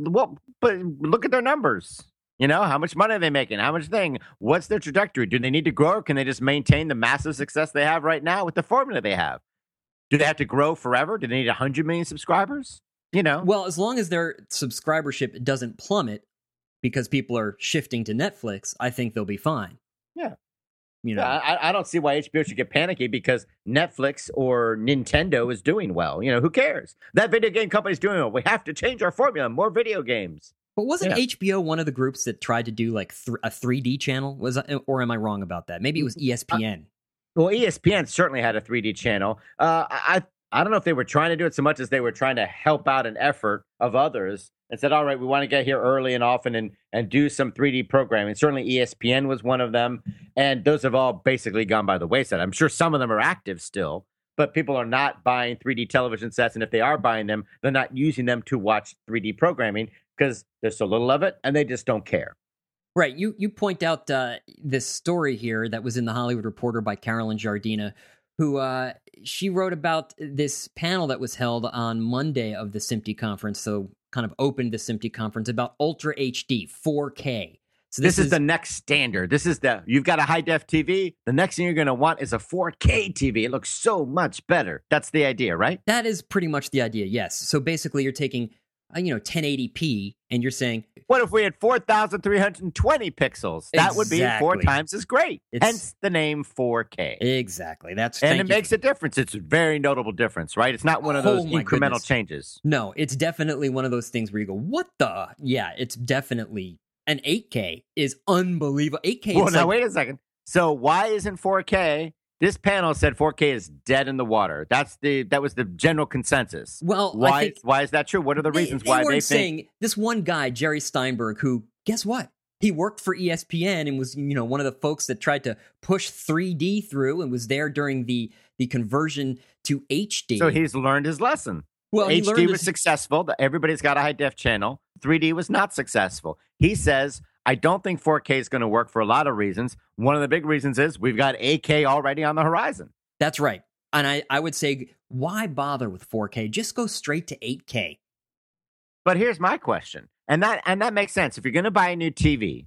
But look at their numbers. You know, how much money are they making? How much thing? What's their trajectory? Do they need to grow, or can they just maintain the massive success they have right now with the formula they have? Do they have to grow forever? Do they need 100 million subscribers? You know, well, as long as their subscribership doesn't plummet because people are shifting to Netflix, I think they'll be fine. Yeah. You know, I don't see why HBO should get panicky because Netflix or Nintendo is doing well. You know, who cares? That video game company's doing well. We have to change our formula. More video games. But wasn't HBO one of the groups that tried to do like a 3D channel? Or am I wrong about that? Maybe it was ESPN. Well, ESPN certainly had a 3D channel. I don't know if they were trying to do it so much as they were trying to help out an effort of others and said, all right, we want to get here early and often and do some 3D programming. Certainly ESPN was one of them. And those have all basically gone by the wayside. I'm sure some of them are active still, but people are not buying 3D television sets. And if they are buying them, they're not using them to watch 3D programming because there's so little of it and they just don't care. Right. You point out this story here that was in the Hollywood Reporter by Carolyn Jardina, who she wrote about this panel that was held on Monday of the SMPTE conference, so kind of opened the SMPTE conference about Ultra HD 4K. So this is the next standard. You've got a high-def TV. The next thing you're going to want is a 4K TV. It looks so much better. That's the idea, right? That is pretty much the idea, yes. So basically you're taking 1080p, and you're saying, what if we had 4,320 pixels? That would be 4 times as great. Hence the name 4K. Exactly. And it makes a difference. It's a very notable difference, right? It's not one of those incremental changes. No, it's definitely one of those things where you go, what the? Yeah, it's definitely. And 8K is unbelievable. 8K. Well, now wait a second. So why isn't 4K? This panel said 4K is dead in the water. That was the general consensus. Well, why is that true? What are the reasons why they think this one guy, Jerry Steinberg, who, guess what? He worked for ESPN and was, one of the folks that tried to push 3D through and was there during the conversion to HD. So he's learned his lesson. Well, HD was successful. Everybody's got a high def channel. 3D was not successful. He says, I don't think 4K is going to work for a lot of reasons. One of the big reasons is we've got 8K already on the horizon. That's right. And I would say, why bother with 4K? Just go straight to 8K. But here's my question. And that makes sense. If you're going to buy a new TV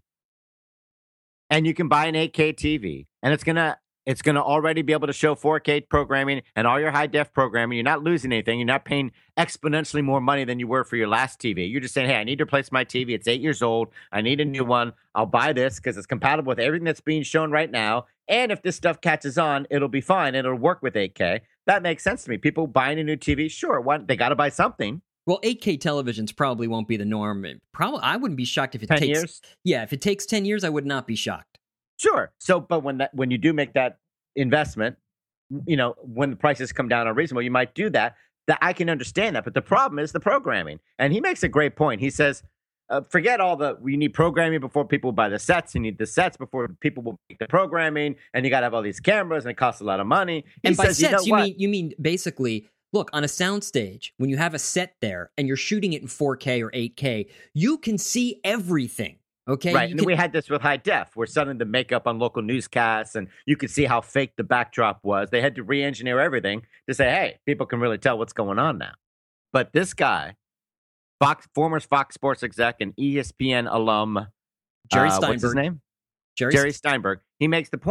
and you can buy an 8K TV and it's going to already be able to show 4K programming and all your high def programming. You're not losing anything. You're not paying exponentially more money than you were for your last TV. You're just saying, hey, I need to replace my TV. It's 8 years old. I need a new one. I'll buy this because it's compatible with everything that's being shown right now. And if this stuff catches on, it'll be fine. It'll work with 8K. That makes sense to me. People buying a new TV, sure, they got to buy something. Well, 8K televisions probably won't be the norm. I wouldn't be shocked if it 10 takes years. Yeah, if it takes 10 years, I would not be shocked. Sure. So, but when you do make that investment, when the prices come down unreasonable, you might do that. That I can understand that, but the problem is the programming. And he makes a great point. He says, forget you need programming before people buy the sets. You need the sets before people will make the programming, and you got to have all these cameras, and it costs a lot of money. And by sets, you mean basically, look, on a soundstage, when you have a set there and you're shooting it in 4K or 8K, you can see everything. Okay. Right. And we had this with high def, where suddenly the makeup on local newscasts and you could see how fake the backdrop was. They had to re-engineer everything to say, hey, people can really tell what's going on now. But this guy, former Fox Sports exec and ESPN alum, Jerry Steinberg. What's his name? Jerry Steinberg. He makes the point.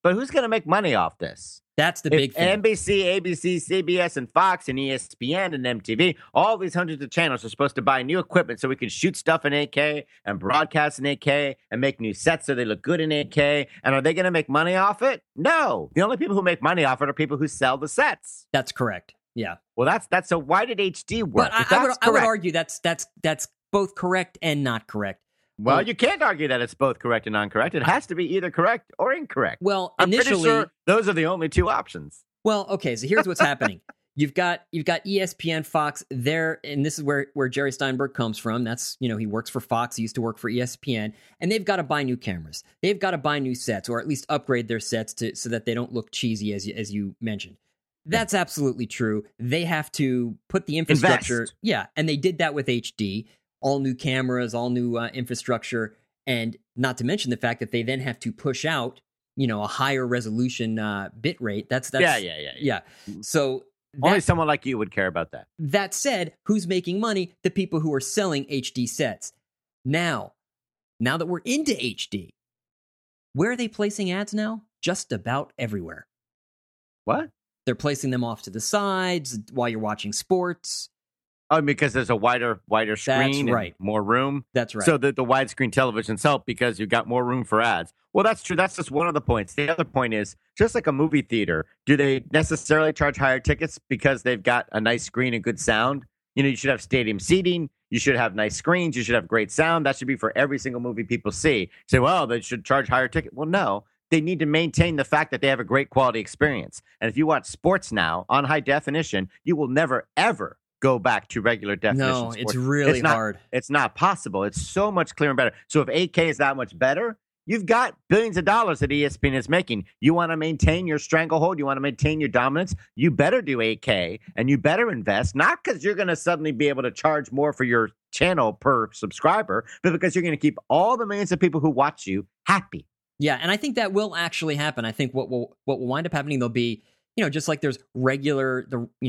But who's going to make money off this? That's the big thing. NBC, ABC, CBS, and Fox, and ESPN, and MTV, all these hundreds of channels are supposed to buy new equipment so we can shoot stuff in 8K and broadcast in 8K and make new sets so they look good in 8K. And are they going to make money off it? No. The only people who make money off it are people who sell the sets. That's correct. Yeah. Well, that's so why did HD work? But I would argue that's both correct and not correct. Well, you can't argue that it's both correct and incorrect. It has to be either correct or incorrect. Well, I'm initially, pretty sure those are the only two options. Well, okay, so here's what's happening. You've got ESPN, Fox there, and this is where Jerry Steinberg comes from. That's, he works for Fox. He used to work for ESPN, and they've got to buy new cameras. They've got to buy new sets, or at least upgrade their sets so that they don't look cheesy, as you mentioned. That's absolutely true. They have to put the infrastructure. Invest. Yeah, and they did that with HD. All new cameras, all new infrastructure, and not to mention the fact that they then have to push out, a higher resolution bit rate. That's yeah. So only someone like you would care about that. That said, who's making money? The people who are selling HD sets. Now that we're into HD, where are they placing ads now? Just about everywhere. What? They're placing them off to the sides while you're watching sports. Oh, because there's a wider screen, that's right, and more room. That's right. So the widescreen televisions help because you got more room for ads. Well, that's true. That's just one of the points. The other point is, just like a movie theater, do they necessarily charge higher tickets because they've got a nice screen and good sound? You should have stadium seating. You should have nice screens. You should have great sound. That should be for every single movie people see. Say, well, they should charge higher ticket. Well, no. They need to maintain the fact that they have a great quality experience. And if you watch sports now on high definition, you will never, ever go back to regular definition. No, sports. it's really hard. It's not possible. It's so much clearer and better. So if 8K is that much better, you've got billions of dollars that ESPN is making. You want to maintain your stranglehold. You want to maintain your dominance. You better do 8K and you better invest, not because you're going to suddenly be able to charge more for your channel per subscriber, but because you're going to keep all the millions of people who watch you happy. Yeah, and I think that will actually happen. I think what will wind up happening, there'll be, just like there's regular,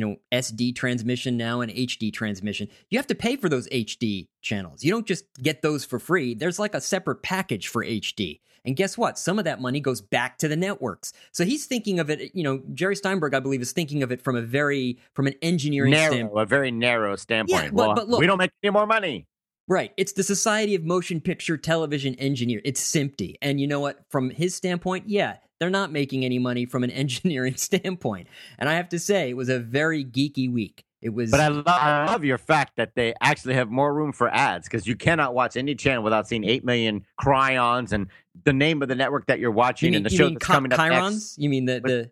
SD transmission now and HD transmission. You have to pay for those HD channels. You don't just get those for free. There's like a separate package for HD. And guess what? Some of that money goes back to the networks. So he's thinking of it, Jerry Steinberg, I believe, is thinking of it from an engineering standpoint. A very narrow standpoint. Yeah, but look, we don't make any more money. Right. It's the Society of Motion Picture Television Engineers. It's SMPTE. And you know what? From his standpoint, yeah, they're not making any money from an engineering standpoint. And I have to say, it was a very geeky week. It was. But I love your fact that they actually have more room for ads, because you cannot watch any channel without seeing 8 million Chyrons and the name of the network that you're watching and the show that's coming up next. You mean the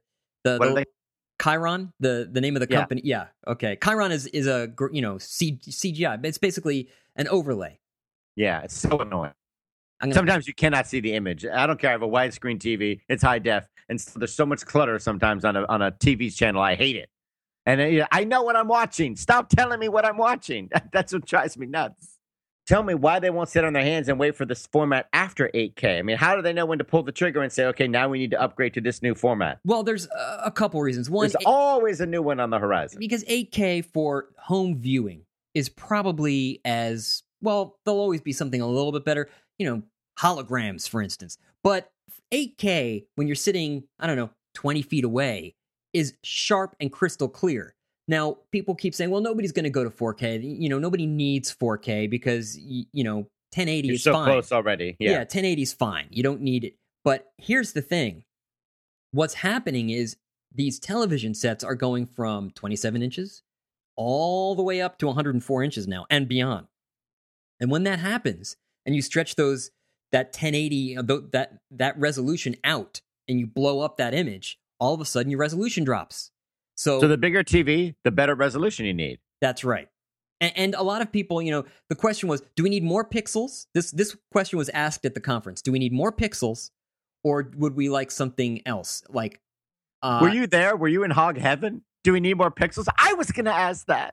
Chyron, the name of the company? Yeah. Okay. Chyron is a CGI. It's basically an overlay. Yeah, it's so annoying. Sometimes you cannot see the image. I don't care. I have a widescreen TV. It's high def, and there's so much clutter sometimes on a TV channel. I hate it. And I know what I'm watching. Stop telling me what I'm watching. That's what drives me nuts. Tell me why they won't sit on their hands and wait for this format after 8K. I mean, how do they know when to pull the trigger and say, okay, now we need to upgrade to this new format? Well, there's a couple reasons. One, there's always a new one on the horizon. Because 8K for home viewing is probably as, well, there'll always be something a little bit better. Holograms, for instance. But 8K, when you're sitting, 20 feet away, is sharp and crystal clear. Now, people keep saying, well, nobody's going to go to 4K. Nobody needs 4K because, 1080 You're is so fine. Close already. Yeah, 1080 is fine. You don't need it. But here's the thing. What's happening is these television sets are going from 27 inches all the way up to 104 inches now and beyond. And when that happens, and you stretch that 1080, that resolution out, and you blow up that image, all of a sudden your resolution drops. So the bigger TV, the better resolution you need. That's right. And a lot of people, the question was, do we need more pixels? This question was asked at the conference. Do we need more pixels, or would we like something else? Like, were you there? Were you in hog heaven? Do we need more pixels? I was going to ask that.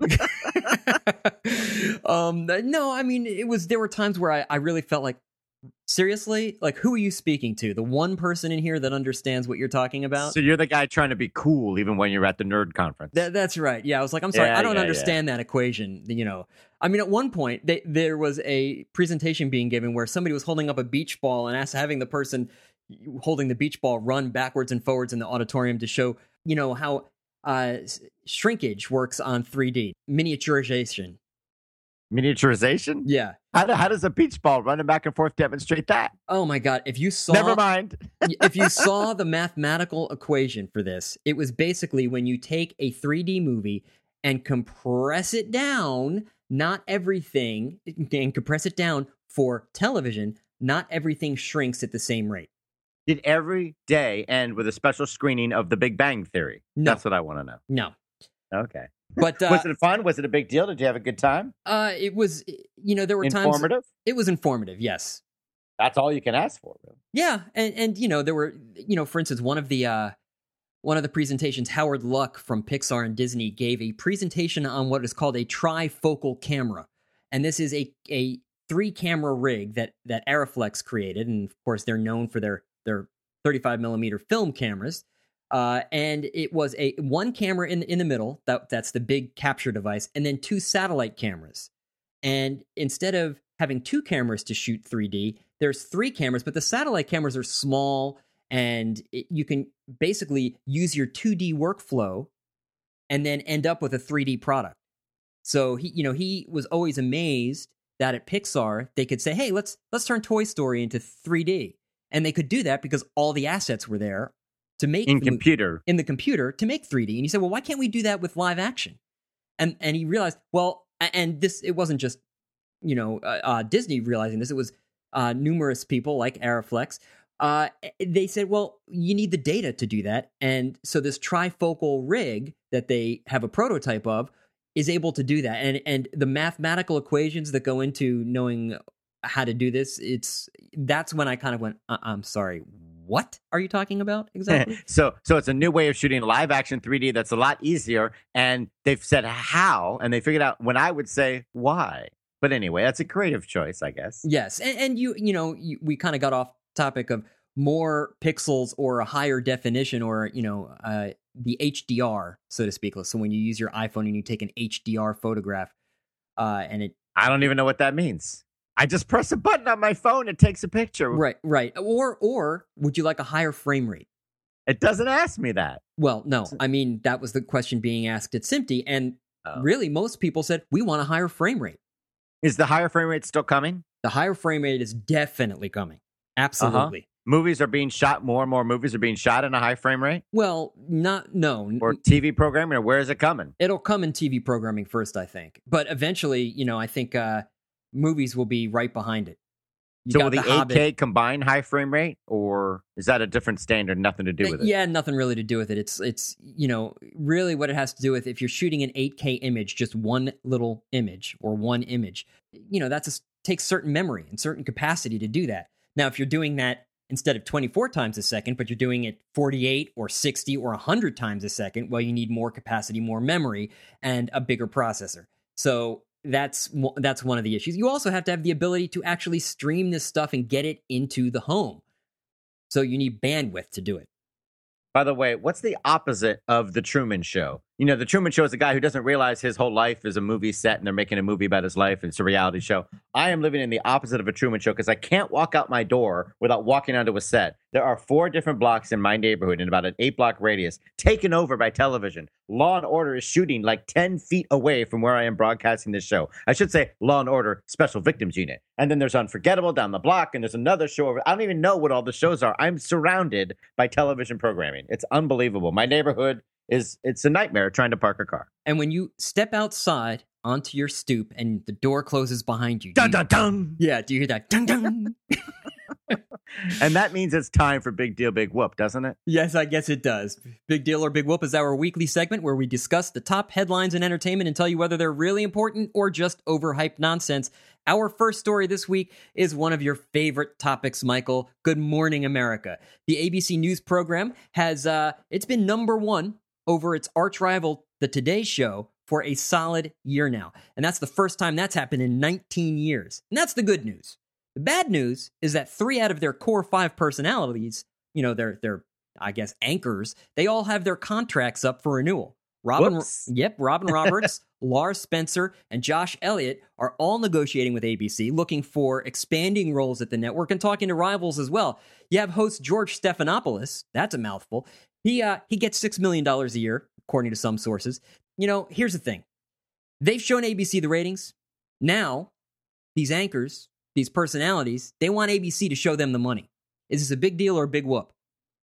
No, I mean, there were times where I really felt like, seriously, like, who are you speaking to? The one person in here that understands what you're talking about? So you're the guy trying to be cool even when you're at the nerd conference. That's right. Yeah, I was like, I'm sorry, I don't understand that equation. I mean, at one point there was a presentation being given where somebody was holding up a beach ball and having the person holding the beach ball run backwards and forwards in the auditorium to show, how shrinkage works on 3D miniaturization. Miniaturization? Yeah. How does a beach ball running back and forth demonstrate that? Oh my God! If you saw, Never mind. if you saw the mathematical equation for this, it was basically when you take a 3D movie and compress it down, not everything, and compress it down for television, not everything shrinks at the same rate. Did every day end with a special screening of The Big Bang Theory? No. That's what I want to know. No. Okay. But was it fun? Was it a big deal? Did you have a good time? It was, there were Informative? times. It was informative, yes. That's all you can ask for, really. Yeah, and there were, for instance, one of the presentations, Howard Luck from Pixar and Disney gave a presentation on what is called a trifocal camera, and this is a 3-camera rig that Arriflex created, and of course they're known for their 35 millimeter film cameras. And it was one camera in the middle, that's the big capture device, and then 2 satellite cameras. And instead of having 2 cameras to shoot 3D, there's 3 cameras, but the satellite cameras are small, and you can basically use your 2D workflow and then end up with a 3D product. So he was always amazed that at Pixar they could say, hey, let's turn Toy Story into 3D. And they could do that because all the assets were there to make in the computer to make 3D. And he said, well, why can't we do that with live action? And he realized, well, and this, it wasn't just, Disney realizing this, it was numerous people like Arriflex. They said, well, you need the data to do that. And so this trifocal rig that they have a prototype of is able to do that. And the mathematical equations that go into knowing how to do this, that's when I kind of went, I'm sorry, what are you talking about exactly? So it's a new way of shooting live action 3D that's a lot easier. And they've said how, and they figured out when I would say why. But anyway, that's a creative choice, I guess. Yes. And we kind of got off topic of more pixels or a higher definition or, the HDR, so to speak. So when you use your iPhone and you take an HDR photograph, I don't even know what that means. I just press a button on my phone, it takes a picture. Right. Or would you like a higher frame rate? It doesn't ask me that. Well, no. I mean, that was the question being asked at SMPTE, and really most people said, we want a higher frame rate. Is the higher frame rate still coming? The higher frame rate is definitely coming. Absolutely. Movies are being shot, more and more movies are being shot in a high frame rate? Well, no. Or TV programming, or where is it coming? It'll come in TV programming first, I think. But eventually, I think movies will be right behind it. So will the 8K combine high frame rate, or is that a different standard, nothing to do with it? Yeah, nothing really to do with it. It's really what it has to do with if you're shooting an 8K image, just one little image or one image, that takes certain memory and certain capacity to do that. Now, if you're doing that instead of 24 times a second, but you're doing it 48 or 60 or 100 times a second, well, you need more capacity, more memory, and a bigger processor. So that's one of the issues. You also have to have the ability to actually stream this stuff and get it into the home. So you need bandwidth to do it. By the way, what's the opposite of The Truman Show? The Truman Show is a guy who doesn't realize his whole life is a movie set and they're making a movie about his life and it's a reality show. I am living in the opposite of a Truman Show because I can't walk out my door without walking onto a set. There are 4 different blocks in my neighborhood in about an 8-block radius taken over by television. Law and Order is shooting like 10 feet away from where I am broadcasting this show. I should say Law and Order Special Victims Unit. And then there's Unforgettable down the block and there's another show over. I don't even know what all the shows are. I'm surrounded by television programming. It's unbelievable. My neighborhood it's a nightmare trying to park a car. And when you step outside onto your stoop and the door closes behind you, dun, dun, dun. Yeah, do you hear that? Dun, dun. And that means it's time for Big Deal, Big Whoop, doesn't it? Yes, I guess it does. Big Deal or Big Whoop is our weekly segment where we discuss the top headlines in entertainment and tell you whether they're really important or just overhyped nonsense. Our first story this week is one of your favorite topics, Michael. Good Morning America. The ABC News program has it's been number 1 over its arch rival, The Today Show, for a solid year now. And that's the first time that's happened in 19 years. And that's the good news. The bad news is that 3 out of their core 5 personalities, their I guess, anchors, they all have their contracts up for renewal. Whoops. Robin Roberts, Lars Spencer, and Josh Elliott are all negotiating with ABC, looking for expanding roles at the network and talking to rivals as well. You have host George Stephanopoulos. That's a mouthful. He gets $6 million a year, according to some sources. Here's the thing. They've shown ABC the ratings. Now, these anchors, these personalities, they want ABC to show them the money. Is this a big deal or a big whoop?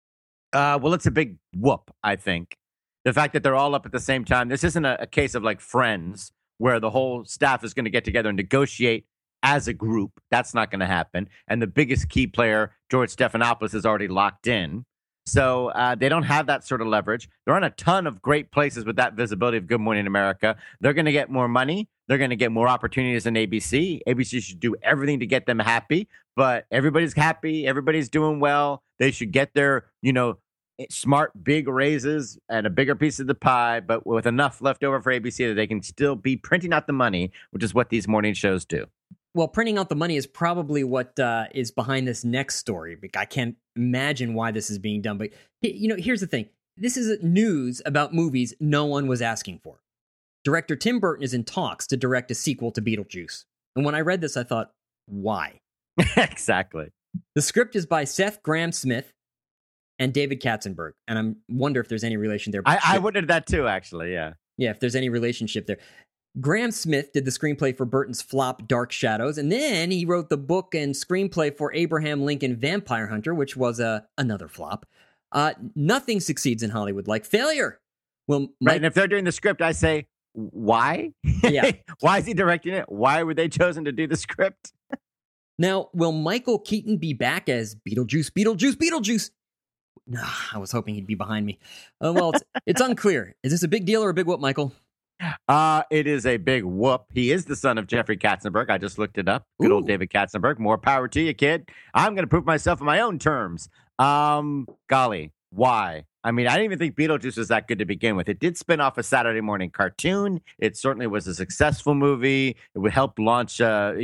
Well, it's a big whoop, I think. The fact that they're all up at the same time. This isn't a case of like Friends, where the whole staff is going to get together and negotiate as a group. That's not going to happen. And the biggest key player, George Stephanopoulos, is already locked in. So they don't have that sort of leverage. They're on a ton of great places with that visibility of Good Morning America. They're going to get more money. They're going to get more opportunities than ABC. ABC should do everything to get them happy, but everybody's happy. Everybody's doing well. They should get their, smart, big raises and a bigger piece of the pie, but with enough left over for ABC that they can still be printing out the money, which is what these morning shows do. Well, printing out the money is probably what is behind this next story. I can't imagine why this is being done. But, here's the thing. This is news about movies no one was asking for. Director Tim Burton is in talks to direct a sequel to Beetlejuice. And when I read this, I thought, why? Exactly. The script is by Seth Grahame-Smith and David Katzenberg. And I wonder if there's any relation there. I wondered that too, actually, yeah. Yeah, if there's any relationship there. Grahame-Smith did the screenplay for Burton's flop Dark Shadows, and then he wrote the book and screenplay for Abraham Lincoln Vampire Hunter, which was another flop. Nothing succeeds in Hollywood like failure. Well, right, and if they're doing the script, I say, why? Yeah. Why is he directing it? Why were they chosen to do the script? Now, will Michael Keaton be back as Beetlejuice? I was hoping he'd be behind me. Well, it's unclear. Is this a big deal or a big whoop, Michael? It is a big whoop. He is the son of Jeffrey Katzenberg. I just looked it up. Good old David Katzenberg. More power to you, kid. I'm going to prove myself in my own terms. Golly, why? I mean, I didn't even think Beetlejuice was that good to begin with. It did spin off a Saturday morning cartoon. It certainly was a successful movie. It would help launch,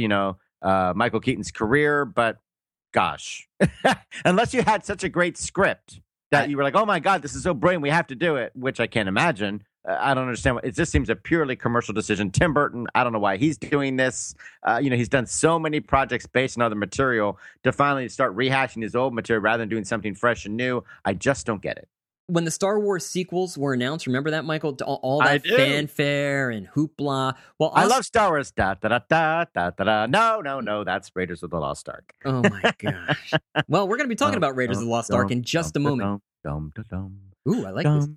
Michael Keaton's career. But gosh, unless you had such a great script that you were like, oh my God, this is so brilliant, we have to do it, which I can't imagine. I don't understand. It just seems a purely commercial decision. Tim Burton, I don't know why he's doing this. He's done so many projects based on other material to finally start rehashing his old material rather than doing something fresh and new. I just don't get it. When the Star Wars sequels were announced, remember that, Michael? All that fanfare and hoopla. Well, I love Star Wars. Da, da, da, da, da, da. No. That's Raiders of the Lost Ark. Oh, my gosh. Well, we're going to be talking about Raiders of the Lost Ark in just a moment. Ooh, I like this.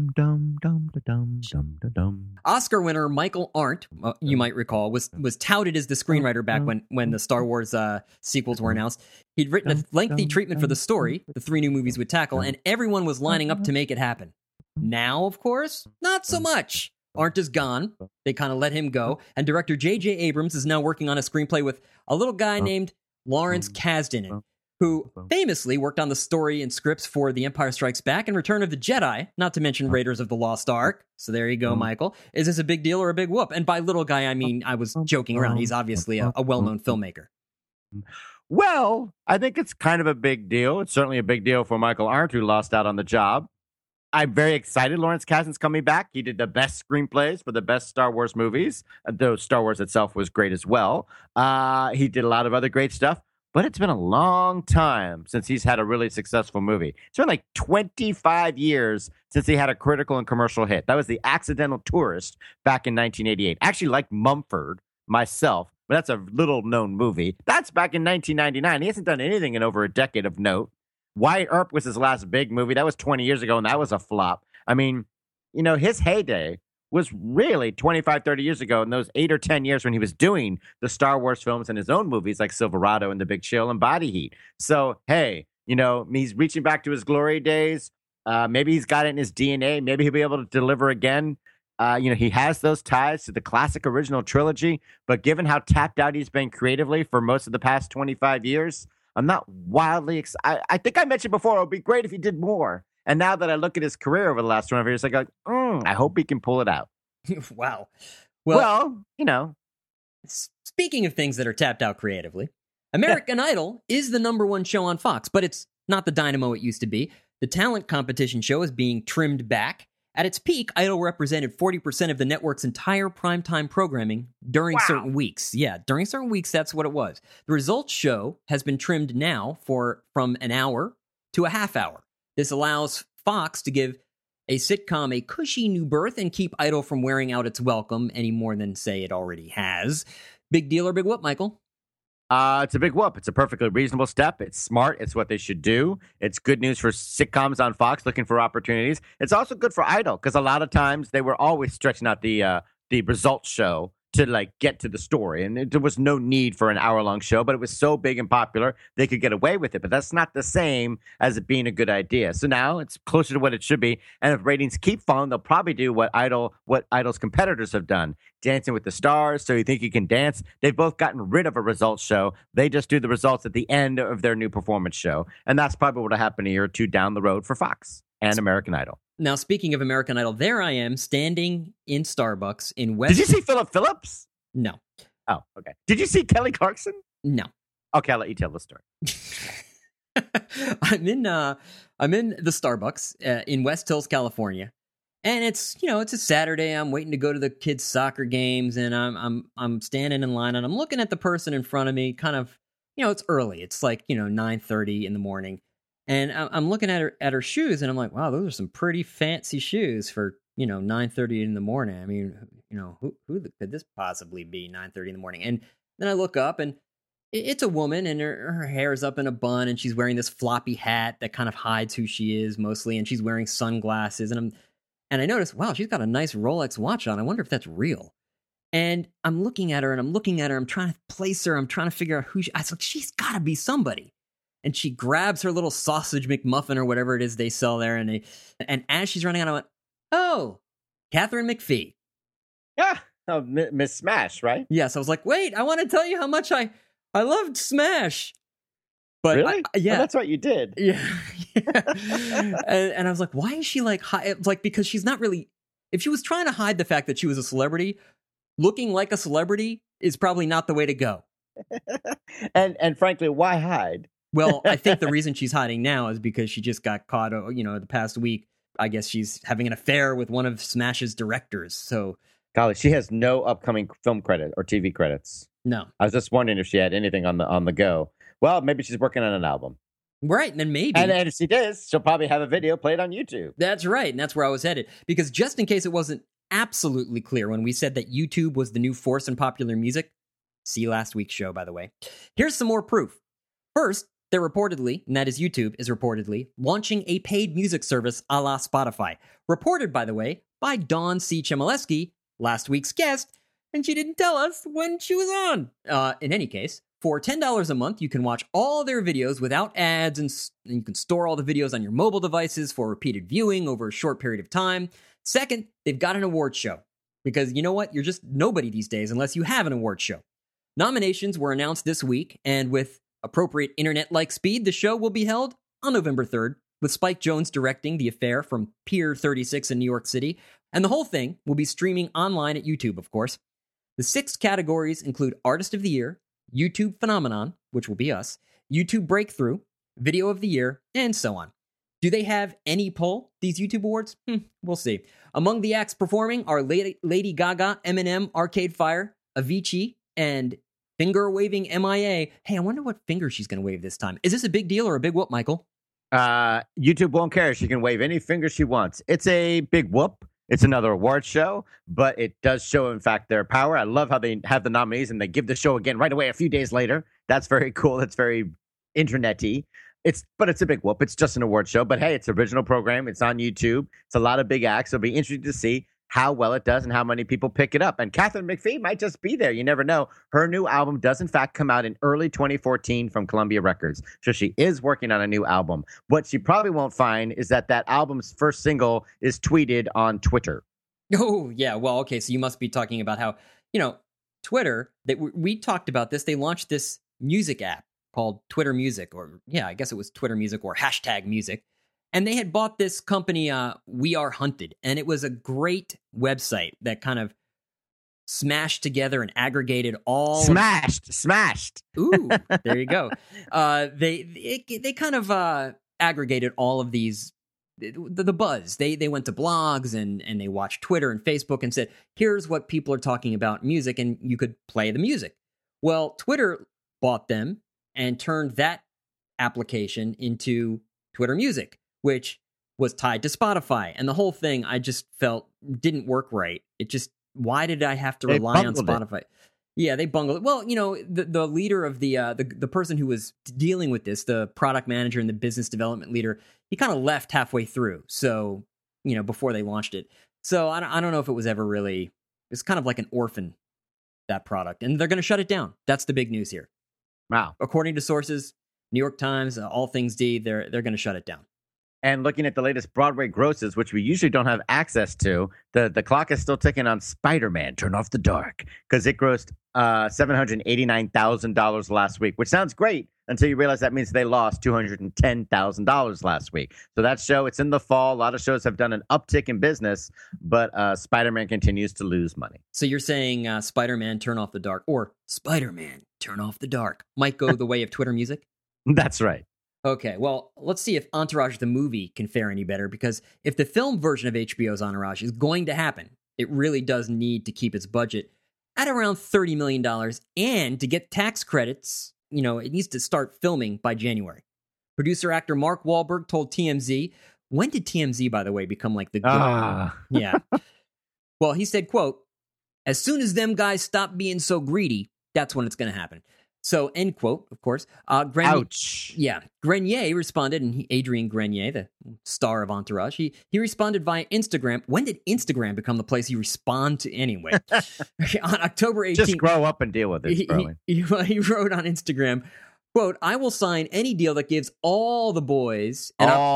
Oscar winner Michael Arndt, you might recall, was touted as the screenwriter back when the Star Wars sequels were announced. He'd written a lengthy treatment for the story the three new movies would tackle, and everyone was lining up to make it happen. Now, of course, not so much. Arndt is gone. They kind of let him go. And director J.J. Abrams is now working on a screenplay with a little guy named Lawrence Kasdan, who famously worked on the story and scripts for The Empire Strikes Back and Return of the Jedi, not to mention Raiders of the Lost Ark. So there you go, Michael. Is this a big deal or a big whoop? And by little guy, I mean, I was joking around. He's obviously a well-known filmmaker. Well, I think it's kind of a big deal. It's certainly a big deal for Michael Arndt, who lost out on the job. I'm very excited Lawrence Kasdan's coming back. He did the best screenplays for the best Star Wars movies, though Star Wars itself was great as well. He did a lot of other great stuff. But it's been a long time since he's had a really successful movie. It's been like 25 years since he had a critical and commercial hit. That was The Accidental Tourist back in 1988. I actually like Mumford myself, but that's a little-known movie. That's back in 1999. He hasn't done anything in over a decade of note. Wyatt Earp was his last big movie. That was 20 years ago, and that was a flop. I mean, his heyday was really 25, 30 years ago, in those 8 or 10 years when he was doing the Star Wars films and his own movies like Silverado and The Big Chill and Body Heat. So, hey, he's reaching back to his glory days. Maybe he's got it in his DNA. Maybe he'll be able to deliver again. He has those ties to the classic original trilogy, but given how tapped out he's been creatively for most of the past 25 years, I'm not wildly excited. I think I mentioned before, it would be great if he did more. And now that I look at his career over the last 25 years, I go, I hope he can pull it out. Wow. Well, Speaking of things that are tapped out creatively, American Idol is the #1 show on Fox, but it's not the dynamo it used to be. The talent competition show is being trimmed back, At its peak, Idol represented 40% of the network's entire primetime programming during certain weeks. Yeah, during certain weeks, that's what it was. The results show has been trimmed now from an hour to a half hour. This allows Fox to give a sitcom a cushy new berth and keep Idol from wearing out its welcome any more than, say, it already has. Big deal or big whoop, Michael? It's a big whoop. It's a perfectly reasonable step. It's smart. It's what they should do. It's good news for sitcoms on Fox looking for opportunities. It's also good for Idol because a lot of times they were always stretching out the results show to like get to the story, and there was no need for an hour-long show, but it was so big and popular they could get away with it. But that's not the same as it being a good idea. So now it's closer to what it should be, and if ratings keep falling, they'll probably do what Idol's competitors have done, Dancing with the Stars, So You Think You Can Dance. They've both gotten rid of a results show. They just do the results at the end of their new performance show, and that's probably what will happen a year or two down the road for Fox and American Idol. Now, speaking of American Idol, there I am standing in Starbucks in West. Did you see Philip Phillips? No. Oh, okay. Did you see Kelly Clarkson? No. Okay, I'll let you tell the story. I'm in the Starbucks in West Hills, California, and it's a Saturday. I'm waiting to go to the kids' soccer games, and I'm standing in line, and I'm looking at the person in front of me. Kind of, it's early. It's like 9:30 in the morning. And I'm looking at her shoes, and I'm like, wow, those are some pretty fancy shoes for 9:30 in the morning. I mean, who could this possibly be? 9:30 in the morning. And then I look up, and it's a woman, and her hair's up in a bun, and she's wearing this floppy hat that kind of hides who she is mostly, and she's wearing sunglasses. And I notice, wow, she's got a nice Rolex watch on. I wonder if that's real. And I'm looking at her, I'm trying to place her. I'm trying to figure out who I was like, she's got to be somebody. And she grabs her little sausage McMuffin or whatever it is they sell there. And as she's running out, I went, oh, Katharine McPhee. Yeah. Oh, Miss Smash, right? Yes. I was like, wait, I want to tell you how much I loved Smash. But really? Yeah. Well, that's what you did. Yeah. and I was like, why is she like, because she's not really, if she was trying to hide the fact that she was a celebrity, looking like a celebrity is probably not the way to go. And frankly, why hide? Well, I think the reason she's hiding now is because she just got caught, the past week. I guess she's having an affair with one of Smash's directors. So, golly, she has no upcoming film credit or TV credits. No. I was just wondering if she had anything on the go. Well, maybe she's working on an album. Right, and then maybe. And if she does, she'll probably have a video played on YouTube. That's right, and that's where I was headed. Because just in case it wasn't absolutely clear when we said that YouTube was the new force in popular music, see last week's show, by the way. Here's some more proof. First, they're reportedly, and that is YouTube, is reportedly launching a paid music service a la Spotify. Reported, by the way, by Dawn C. Chmielewski, last week's guest, and she didn't tell us when she was on. In any case, for $10 a month, you can watch all their videos without ads, and you can store all the videos on your mobile devices for repeated viewing over a short period of time. Second, they've got an award show. Because you know what? You're just nobody these days unless you have an award show. Nominations were announced this week, and with appropriate internet-like speed, the show will be held on November 3rd, with Spike Jonze directing the affair from Pier 36 in New York City, and the whole thing will be streaming online at YouTube, of course. The 6 categories include Artist of the Year, YouTube Phenomenon, which will be us, YouTube Breakthrough, Video of the Year, and so on. Do they have any pull, these YouTube awards? We'll see. Among the acts performing are Lady Gaga, Eminem, Arcade Fire, Avicii, and finger-waving MIA. Hey, I wonder what finger she's going to wave this time. Is this a big deal or a big whoop, Michael? YouTube won't care. She can wave any finger she wants. It's a big whoop. It's another award show, but it does show, in fact, their power. I love how they have the nominees and they give the show again right away a few days later. That's very cool. That's very internet-y. But it's a big whoop. It's just an award show. But hey, it's an original program. It's on YouTube. It's a lot of big acts. It'll be interesting to see how well it does and how many people pick it up. And Katharine McPhee might just be there. You never know. Her new album does, in fact, come out in early 2014 from Columbia Records. So she is working on a new album. What she probably won't find is that album's first single is tweeted on Twitter. Oh, yeah. Well, okay. So you must be talking about how, Twitter, we talked about this. They launched this music app called Twitter Music, or I guess it was Twitter Music or hashtag music. And they had bought this company, We Are Hunted, and it was a great website that kind of smashed together and aggregated all smashed. Ooh, there you go. They kind of aggregated all of these the buzz. They went to blogs and they watched Twitter and Facebook and said, here's what people are talking about in music, and you could play the music. Well, Twitter bought them and turned that application into Twitter Music, which was tied to Spotify. And the whole thing, I just felt didn't work right. It just, why did I have to rely on Spotify? Yeah, they bungled it. Well, the leader of the person who was dealing with this, the product manager and the business development leader, he kind of left halfway through. So, before they launched it. So I don't know if it was ever really, it's kind of like an orphan, that product. And they're going to shut it down. That's the big news here. Wow. According to sources, New York Times, All Things D, they're going to shut it down. And looking at the latest Broadway grosses, which we usually don't have access to, the clock is still ticking on Spider-Man, Turn Off the Dark, because it grossed $789,000 last week, which sounds great until you realize that means they lost $210,000 last week. So that show, it's in the fall. A lot of shows have done an uptick in business, but Spider-Man continues to lose money. So you're saying Spider-Man, Turn Off the Dark, or Spider-Man, Turn Off the Dark might go the way of Twitter Music? That's right. Okay, well, let's see if Entourage the movie can fare any better, because if the film version of HBO's Entourage is going to happen, it really does need to keep its budget at around $30 million, and to get tax credits, it needs to start filming by January. Producer-actor Mark Wahlberg told TMZ, when did TMZ, by the way, become like the good? Yeah. Well, he said, quote, as soon as them guys stop being so greedy, that's when it's going to happen. So, end quote, of course. Ouch. Yeah. Grenier responded, and Adrian Grenier, the star of Entourage, he responded via Instagram. When did Instagram become the place you respond to anyway? On October 18th. Just grow up and deal with it, he wrote on Instagram, quote, I will sign any deal that gives all the boys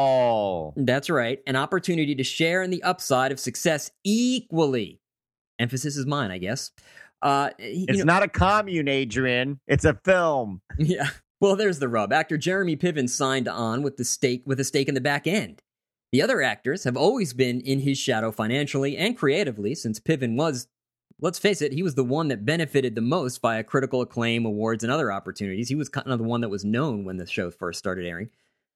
that's right, an opportunity to share in the upside of success equally. Emphasis is mine, I guess. It's not a commune, Adrian. It's a film. Yeah. Well, there's the rub. Actor Jeremy Piven signed on with a stake in the back end. The other actors have always been in his shadow financially and creatively, since Piven was, let's face it, he was the one that benefited the most via critical acclaim, awards, and other opportunities. He was kind of the one that was known when the show first started airing.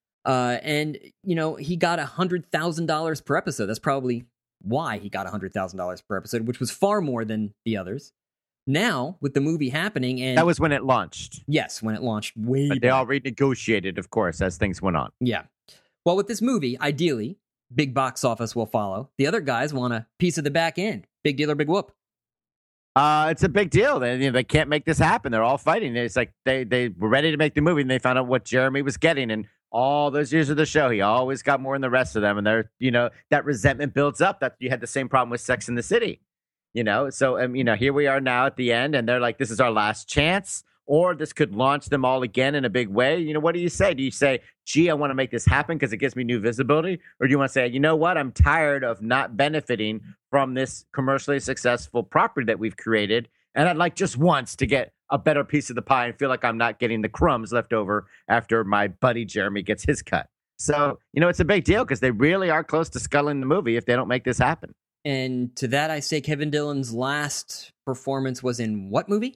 And he got $100,000 per episode. That's probably why he got $100,000 per episode, which was far more than the others. Now, with the movie happening, and that was when it launched. Yes, when it launched But they all renegotiated, of course, as things went on. Yeah. Well, with this movie, ideally, big box office will follow. The other guys want a piece of the back end. Big deal or big whoop? It's a big deal. They can't make this happen. They're all fighting. It's like they were ready to make the movie, and they found out what Jeremy was getting. And all those years of the show, he always got more than the rest of them. And they're, that resentment builds up. That you had the same problem with Sex and the City. So here we are now at the end, and they're like, this is our last chance, or this could launch them all again in a big way. What do you say? Do you say, gee, I want to make this happen because it gives me new visibility? Or do you want to say, you know what? I'm tired of not benefiting from this commercially successful property that we've created, and I'd like just once to get a better piece of the pie and feel like I'm not getting the crumbs left over after my buddy Jeremy gets his cut. So, it's a big deal because they really are close to sculling the movie if they don't make this happen. And to that, I say Kevin Dillon's last performance was in what movie?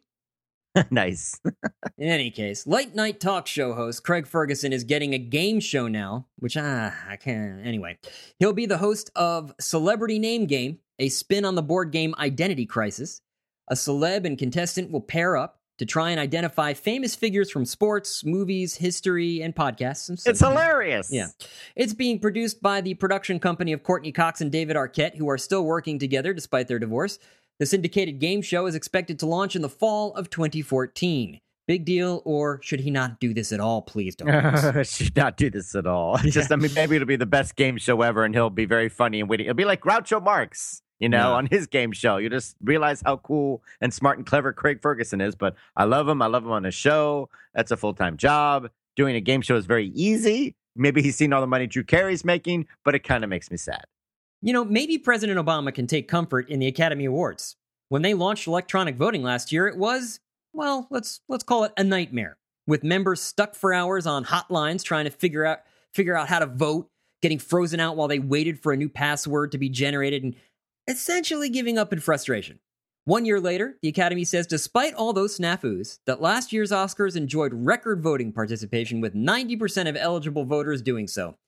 Nice. In any case, late night talk show host Craig Ferguson is getting a game show now, which I can't. Anyway, he'll be the host of Celebrity Name Game, a spin on the board game Identity Crisis. A celeb and contestant will pair up to try and identify famous figures from sports, movies, history, and podcasts. And it's hilarious. Yeah. It's being produced by the production company of Courtney Cox and David Arquette, who are still working together despite their divorce. The syndicated game show is expected to launch in the fall of 2014. Big deal, or should he not do this at all? Please don't. Should not do this at all. Yeah. Maybe it'll be the best game show ever, and he'll be very funny and witty. It'll be like Groucho Marx. On his game show. You just realize how cool and smart and clever Craig Ferguson is. But I love him. I love him on his show. That's a full-time job. Doing a game show is very easy. Maybe he's seen all the money Drew Carey's making, but it kind of makes me sad. Maybe President Obama can take comfort in the Academy Awards. When they launched electronic voting last year, it was, well, let's call it a nightmare, with members stuck for hours on hotlines trying to figure out how to vote, getting frozen out while they waited for a new password to be generated, and essentially giving up in frustration. 1 year later, the Academy says despite all those snafus, that last year's Oscars enjoyed record voting participation with 90% of eligible voters doing so.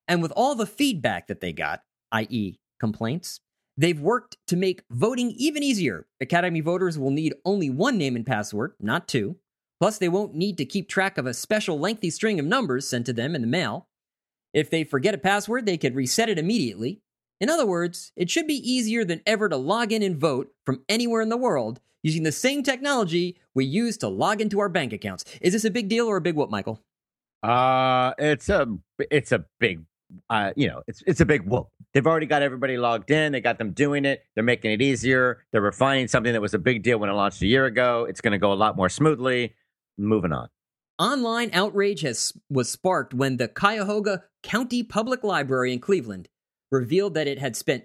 And with all the feedback that they got, i.e., complaints, they've worked to make voting even easier. Academy voters will need only one name and password, not two. Plus, they won't need to keep track of a special lengthy string of numbers sent to them in the mail. If they forget a password, they can reset it immediately. In other words, it should be easier than ever to log in and vote from anywhere in the world using the same technology we use to log into our bank accounts. Is this a big deal or a big whoop, Michael? It's a big, it's a big whoop. They've already got everybody logged in. They got them doing it. They're making it easier. They're refining something that was a big deal when it launched a year ago. It's going to go a lot more smoothly. Moving on. Online outrage was sparked when the Cuyahoga County Public Library in Cleveland revealed that it had spent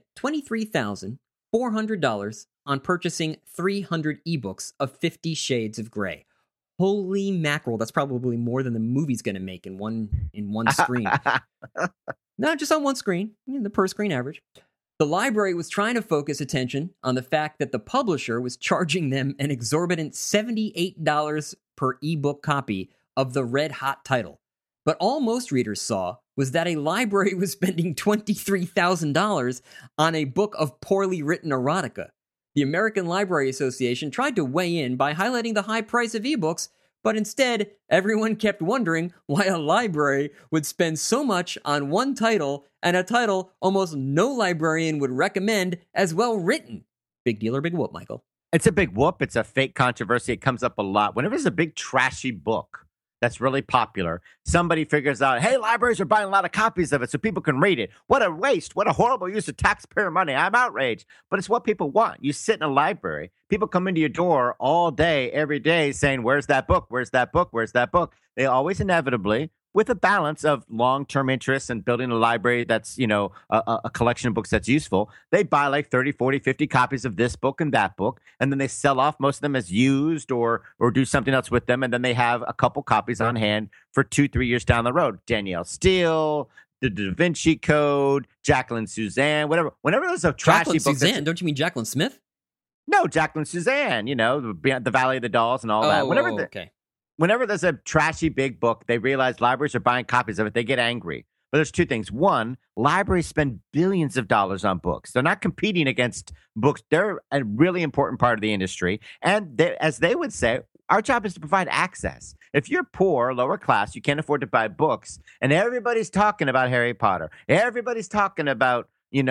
$23,400 on purchasing 300 ebooks of 50 Shades of Grey. Holy mackerel, that's probably more than the movie's going to make in one screen. Not just on one screen, the per screen average. The library was trying to focus attention on the fact that the publisher was charging them an exorbitant $78 per ebook copy of the red-hot title. But all most readers saw was that a library was spending $23,000 on a book of poorly written erotica. The American Library Association tried to weigh in by highlighting the high price of ebooks, but instead, everyone kept wondering why a library would spend so much on one title, and a title almost no librarian would recommend as well written. Big deal or big whoop, Michael? It's a big whoop. It's a fake controversy. It comes up a lot. Whenever there's a big trashy book that's really popular, somebody figures out, hey, libraries are buying a lot of copies of it so people can read it. What a waste. What a horrible use of taxpayer money. I'm outraged. But it's what people want. You sit in a library. People come into your door all day, every day saying, where's that book? Where's that book? Where's that book? They always inevitably, with a balance of long-term interest and building a library that's, a collection of books that's useful, they buy like 30, 40, 50 copies of this book and that book, and then they sell off most of them as used or do something else with them, and then they have a couple copies on hand for 2-3 years down the road. Danielle Steele, the Da Vinci Code, Jacqueline Suzanne, whatever. Whenever there's a trashy book... Suzanne? Don't you mean Jacqueline Smith? No, Jacqueline Suzanne, the Valley of the Dolls and all that. Okay. Whenever there's a trashy big book, they realize libraries are buying copies of it. They get angry. But there's two things. One, libraries spend billions of dollars on books. They're not competing against books. They're a really important part of the industry. And as they would say, our job is to provide access. If you're poor, lower class, you can't afford to buy books, and everybody's talking about Harry Potter. Everybody's talking about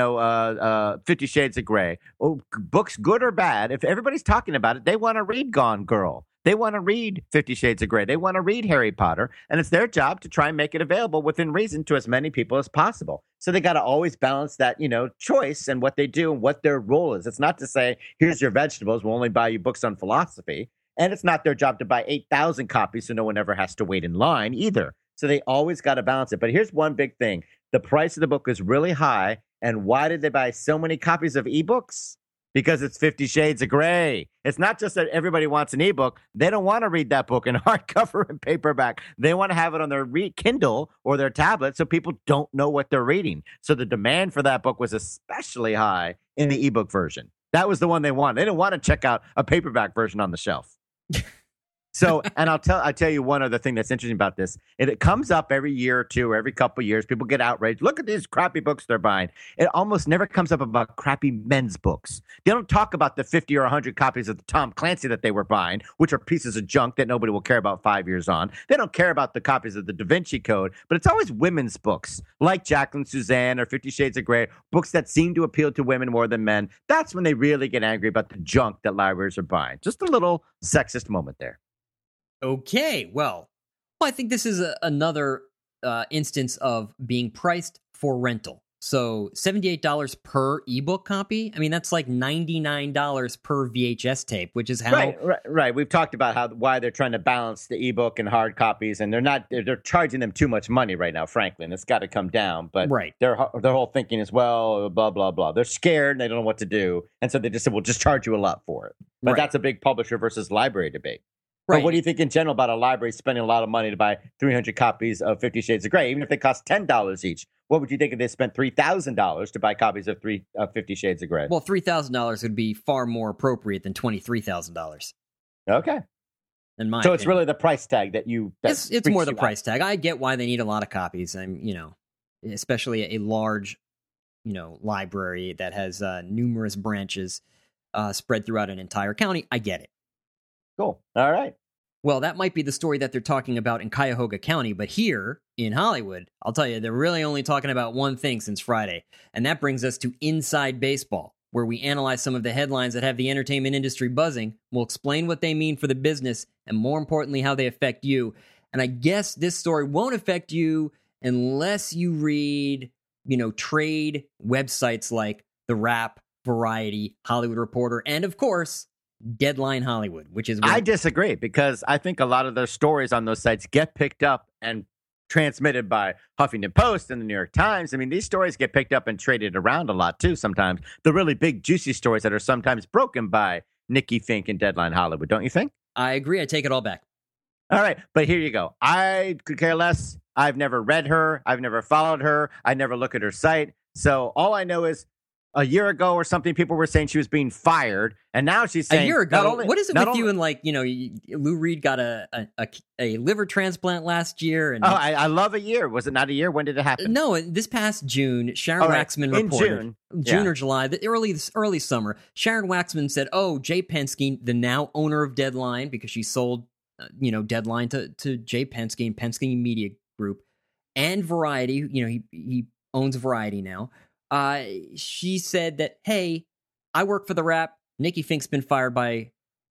50 Shades of Grey. Oh, books, good or bad, if everybody's talking about it, they want to read Gone Girl. They want to read 50 Shades of Grey. They want to read Harry Potter. And it's their job to try and make it available within reason to as many people as possible. So they got to always balance that, choice and what they do and what their role is. It's not to say, here's your vegetables. We'll only buy you books on philosophy. And it's not their job to buy 8,000 copies so no one ever has to wait in line either. So they always got to balance it. But here's one big thing. The price of the book is really high. And why did they buy so many copies of ebooks? Because it's 50 Shades of Grey. It's not just that everybody wants an ebook. They don't want to read that book in hardcover and paperback. They want to have it on their Kindle or their tablet so people don't know what they're reading. So the demand for that book was especially high in the ebook version. That was the one they wanted. They didn't want to check out a paperback version on the shelf. So, and I'll tell you one other thing that's interesting about this. It comes up every year or two, or every couple of years. People get outraged. Look at these crappy books they're buying. It almost never comes up about crappy men's books. They don't talk about the 50 or 100 copies of the Tom Clancy that they were buying, which are pieces of junk that nobody will care about 5 years on. They don't care about the copies of the Da Vinci Code, but it's always women's books, like Jacqueline Suzanne or 50 Shades of Grey, books that seem to appeal to women more than men. That's when they really get angry about the junk that libraries are buying. Just a little sexist moment there. Okay, well, I think this is another instance of being priced for rental. So $78 per ebook copy. I mean, that's like $99 per VHS tape, which is how... Right. We've talked about why they're trying to balance the ebook and hard copies, and they're charging them too much money right now, frankly, and it's got to come down. But right. Their whole thinking is, well, blah, blah, blah. They're scared and they don't know what to do. And so they just said, we'll just charge you a lot for it. But That's a big publisher versus library debate. Right. But what do you think in general about a library spending a lot of money to buy 300 copies of 50 Shades of Grey, even if they cost $10 each? What would you think if they spent $3,000 to buy copies of 50 Shades of Grey? Well, $3,000 would be far more appropriate than $23,000. Okay. In my opinion. It's really the price tag that you... It's more the price tag. I get why they need a lot of copies. especially a large, library that has numerous branches spread throughout an entire county. I get it. Cool. All right. Well, that might be the story that they're talking about in Cuyahoga County, but here in Hollywood, I'll tell you, they're really only talking about one thing since Friday, and that brings us to Inside Baseball, where we analyze some of the headlines that have the entertainment industry buzzing. We'll explain what they mean for the business, and more importantly, how they affect you. And I guess this story won't affect you unless you read, trade websites like The Wrap, Variety, Hollywood Reporter, and of course, Deadline Hollywood, which is I disagree, because I think a lot of their stories on those sites get picked up and transmitted by Huffington Post and the New York Times. I mean, these stories get picked up and traded around a lot too sometimes. The really big, juicy stories that are sometimes broken by Nikki Finck and Deadline Hollywood, don't you think? I agree. I take it all back. All right, but here you go. I could care less. I've never read her. I've never followed her. I never look at her site. So all I know is a year ago or something, people were saying she was being fired, and now she's saying a year ago. What is it with you and Lou Reed got a liver transplant last year? And I love a year. Was it not a year? When did it happen? No, this past June, Sharon Waxman reported June or July, the early summer. Sharon Waxman said, "Oh, Jay Penske, the now owner of Deadline, because she sold Deadline to Jay Penske and Penske Media Group and Variety. He owns Variety now." She said that, hey, I work for The Wrap. Nikki Finck's been fired by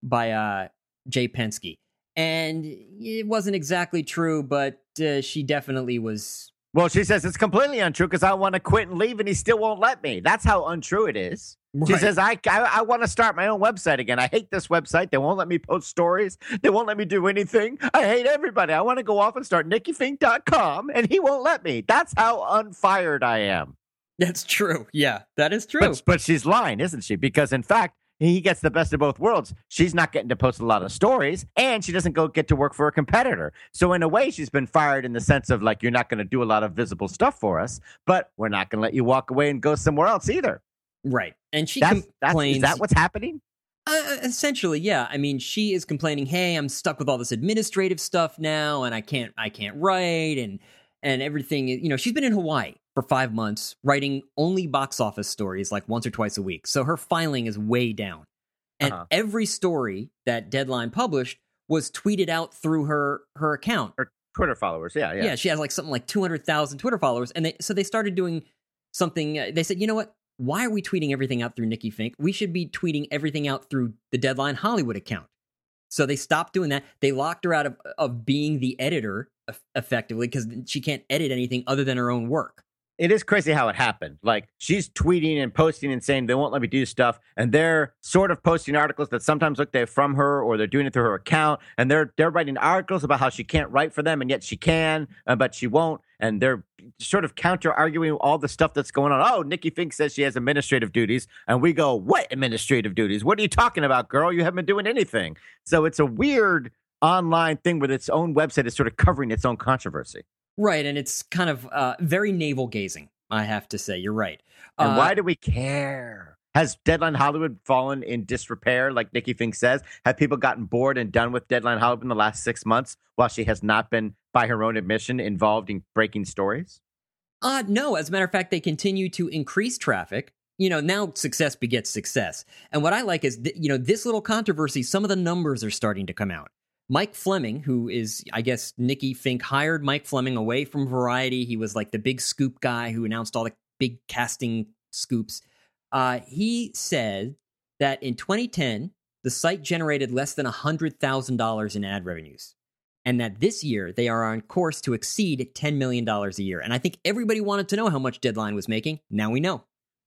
Jay Penske. And it wasn't exactly true, but she definitely was. Well, she says it's completely untrue because I want to quit and leave and he still won't let me. That's how untrue it is. Right. She says, I want to start my own website again. I hate this website. They won't let me post stories. They won't let me do anything. I hate everybody. I want to go off and start NikkiFinck.com and he won't let me. That's how unfired I am. That's true. Yeah, that is true. But she's lying, isn't she? Because, in fact, he gets the best of both worlds. She's not getting to post a lot of stories, and she doesn't get to work for a competitor. So, in a way, she's been fired in the sense of, you're not going to do a lot of visible stuff for us, but we're not going to let you walk away and go somewhere else either. Right. And she complains. Is that what's happening? Essentially, yeah. I mean, she is complaining, hey, I'm stuck with all this administrative stuff now, and I can't write, and everything. She's been in Hawaii for 5 months, writing only box office stories once or twice a week. So her filing is way down. And every story that Deadline published was tweeted out through her account. Her Twitter followers, yeah. Yeah, she has something like 200,000 Twitter followers. And they started doing something. They said, you know what? Why are we tweeting everything out through Nikki Finck? We should be tweeting everything out through the Deadline Hollywood account. So they stopped doing that. They locked her out of being the editor effectively because she can't edit anything other than her own work. It is crazy how it happened. She's tweeting and posting and saying they won't let me do stuff, and they're sort of posting articles that sometimes look they're from her or they're doing it through her account, and they're writing articles about how she can't write for them, and yet she can, but she won't, and they're sort of counter-arguing all the stuff that's going on. Oh, Nikki Finck says she has administrative duties, and we go, what administrative duties? What are you talking about, girl? You haven't been doing anything. So it's a weird online thing with its own website is sort of covering its own controversy. Right, and it's kind of very navel-gazing, I have to say. You're right. And why do we care? Has Deadline Hollywood fallen in disrepair, like Nikki Finck says? Have people gotten bored and done with Deadline Hollywood in the last 6 months while she has not been, by her own admission, involved in breaking stories? No, as a matter of fact, they continue to increase traffic. Now success begets success. And what I like is, this little controversy, some of the numbers are starting to come out. Mike Fleming, who is, I guess, Nikki Finck hired Mike Fleming away from Variety. He was the big scoop guy who announced all the big casting scoops. He said that in 2010, the site generated less than $100,000 in ad revenues. And that this year, they are on course to exceed $10 million a year. And I think everybody wanted to know how much Deadline was making. Now we know.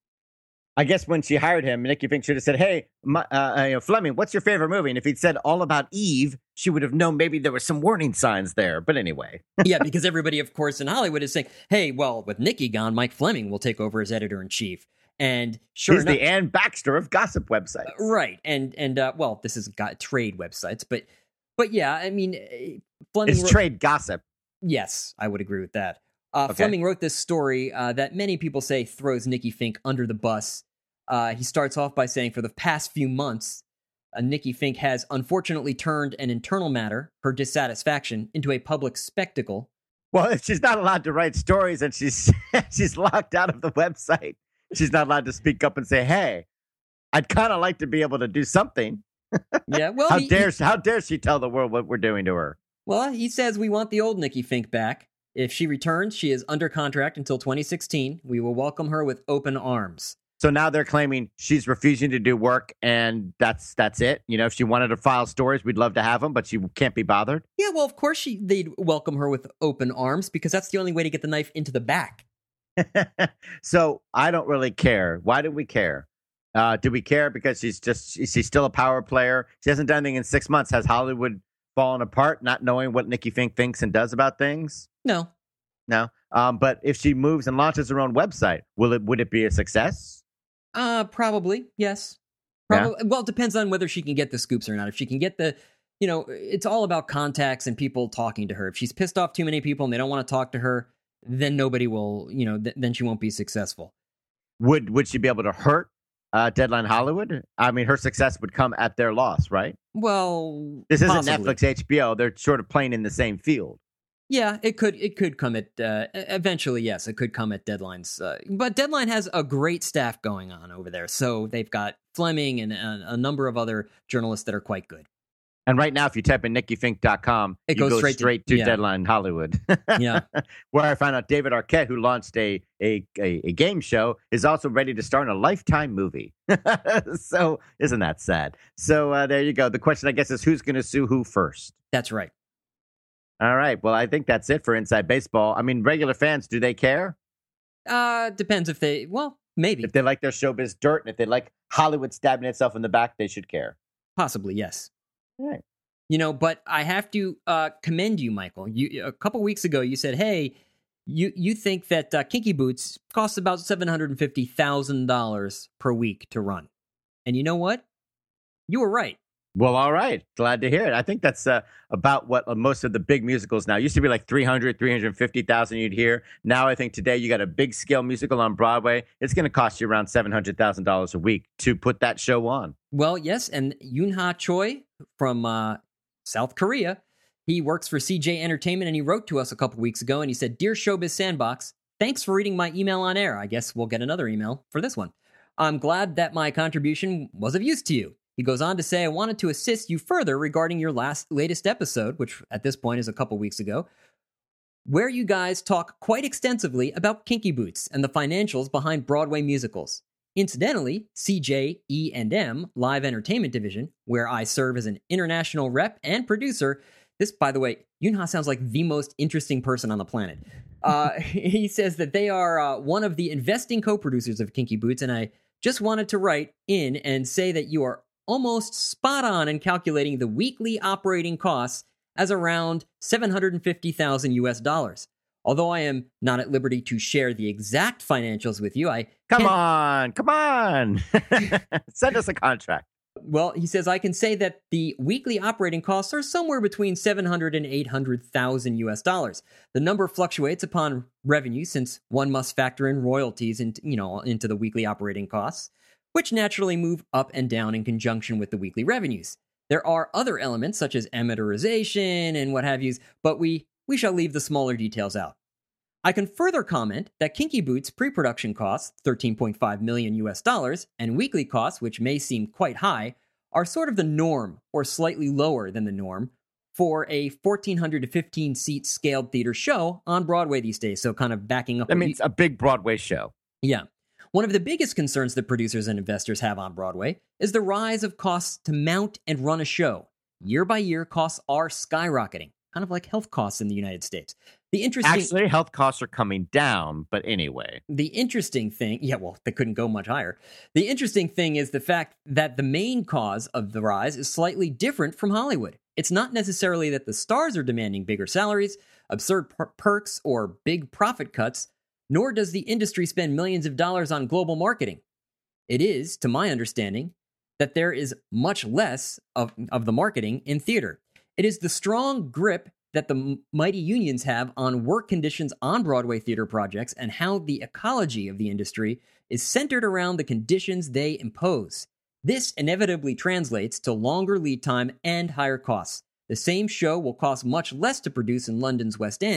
I guess when she hired him, Nikki Finck should have said, hey, Fleming, what's your favorite movie? And if he'd said All About Eve, she would have known maybe there were some warning signs there. But anyway. Yeah, because everybody, of course, in Hollywood is saying, hey, well, with Nikki gone, Mike Fleming will take over as editor-in-chief. And sure He's enough, the Ann Baxter of gossip websites. Right. And well, this is trade websites. But yeah, I mean, Fleming... It's trade gossip. Yes, I would agree with that. Fleming wrote this story that many people say throws Nikki Finck under the bus. He starts off by saying, for the past few months, Nikki Finck has unfortunately turned an internal matter, her dissatisfaction, into a public spectacle. Well, if she's not allowed to write stories and she's she's locked out of the website, she's not allowed to speak up and say, "Hey, I'd kind of like to be able to do something." Yeah, well, how dare she tell the world what we're doing to her? Well, he says we want the old Nikki Fink back. If she returns, she is under contract until 2016. We will welcome her with open arms. So now they're claiming she's refusing to do work, and that's it. You know, if she wanted to file stories, we'd love to have them, but she can't be bothered. Yeah, well, of course they'd welcome her with open arms because that's the only way to get the knife into the back. So I don't really care. Why do we care? Do we care because she's still a power player? She hasn't done anything in 6 months. Has Hollywood fallen apart, not knowing what Nikki Fink thinks and does about things? No. But if she moves and launches her own website, would it be a success? Probably, yes. Probably. Yeah. Well, it depends on whether she can get the scoops or not. If she can get it's all about contacts and people talking to her. If she's pissed off too many people and they don't want to talk to her, then nobody will, then she won't be successful. Would she be able to hurt Deadline Hollywood? I mean, her success would come at their loss, right? Well, this isn't Netflix, HBO. They're sort of playing in the same field. Yeah, it could come at eventually. Yes, it could come at Deadline's. But Deadline has a great staff going on over there, so they've got Fleming and a number of other journalists that are quite good. And right now, if you type in NikkiFink.com, it goes straight to Deadline Hollywood. Yeah, where I found out David Arquette, who launched a game show, is also ready to star in a Lifetime movie. So isn't that sad? So there you go. The question, I guess, is who's going to sue who first? That's right. All right. Well, I think that's it for Inside Baseball. I mean, regular fans, do they care? Depends if they, maybe. If they like their showbiz dirt and if they like Hollywood stabbing itself in the back, they should care. Possibly, yes. All right. But I have to commend you, Michael. A couple weeks ago, you said, hey, you think that Kinky Boots costs about $750,000 per week to run. And you know what? You were right. Well, all right. Glad to hear it. I think that's about what most of the big musicals now used to be, like 350,000 you'd hear. Now I think today you got a big scale musical on Broadway. It's going to cost you around $700,000 a week to put that show on. Well, yes. And Yoon-ha Choi from South Korea, he works for CJ Entertainment, and he wrote to us a couple weeks ago and he said, "Dear Showbiz Sandbox, thanks for reading my email on air. I guess we'll get another email for this one. I'm glad that my contribution was of use to you." He goes on to say, "I wanted to assist you further regarding your latest episode," which at this point is a couple weeks ago, "where you guys talk quite extensively about Kinky Boots and the financials behind Broadway musicals. Incidentally, CJ E&M Live Entertainment Division, where I serve as an international rep and producer." This, by the way, Yoon-ha sounds like the most interesting person on the planet. He says that they are one of the investing co-producers of Kinky Boots, and I just wanted to write in and say that you are almost spot on in calculating the weekly operating costs as around $750,000 US. Although I am not at liberty to share the exact financials with you, Come on. Send us a contract. Well, he says, I can say that the weekly operating costs are somewhere between $700,000 and $800,000 US. The number fluctuates upon revenue since one must factor in royalties into the weekly operating costs, which naturally move up and down in conjunction with the weekly revenues. There are other elements such as amortization and what have yous, but we shall leave the smaller details out. I can further comment that Kinky Boots pre-production costs, $13.5 million US, and weekly costs, which may seem quite high, are sort of the norm or slightly lower than the norm for a 1,400 to 15 seat scaled theater show on Broadway these days. So kind of backing up. That means a big Broadway show. Yeah. One of the biggest concerns that producers and investors have on Broadway is the rise of costs to mount and run a show. Year by year, costs are skyrocketing, kind of like health costs in the United States. Actually, health costs are coming down, but anyway. The interesting thing, they couldn't go much higher. The interesting thing is the fact that the main cause of the rise is slightly different from Hollywood. It's not necessarily that the stars are demanding bigger salaries, absurd perks, or big profit cuts, nor does the industry spend millions of dollars on global marketing. It is, to my understanding, that there is much less of the marketing in theater. It is the strong grip that the mighty unions have on work conditions on Broadway theater projects and how the ecology of the industry is centered around the conditions they impose. This inevitably translates to longer lead time and higher costs. The same show will cost much less to produce in London's West End,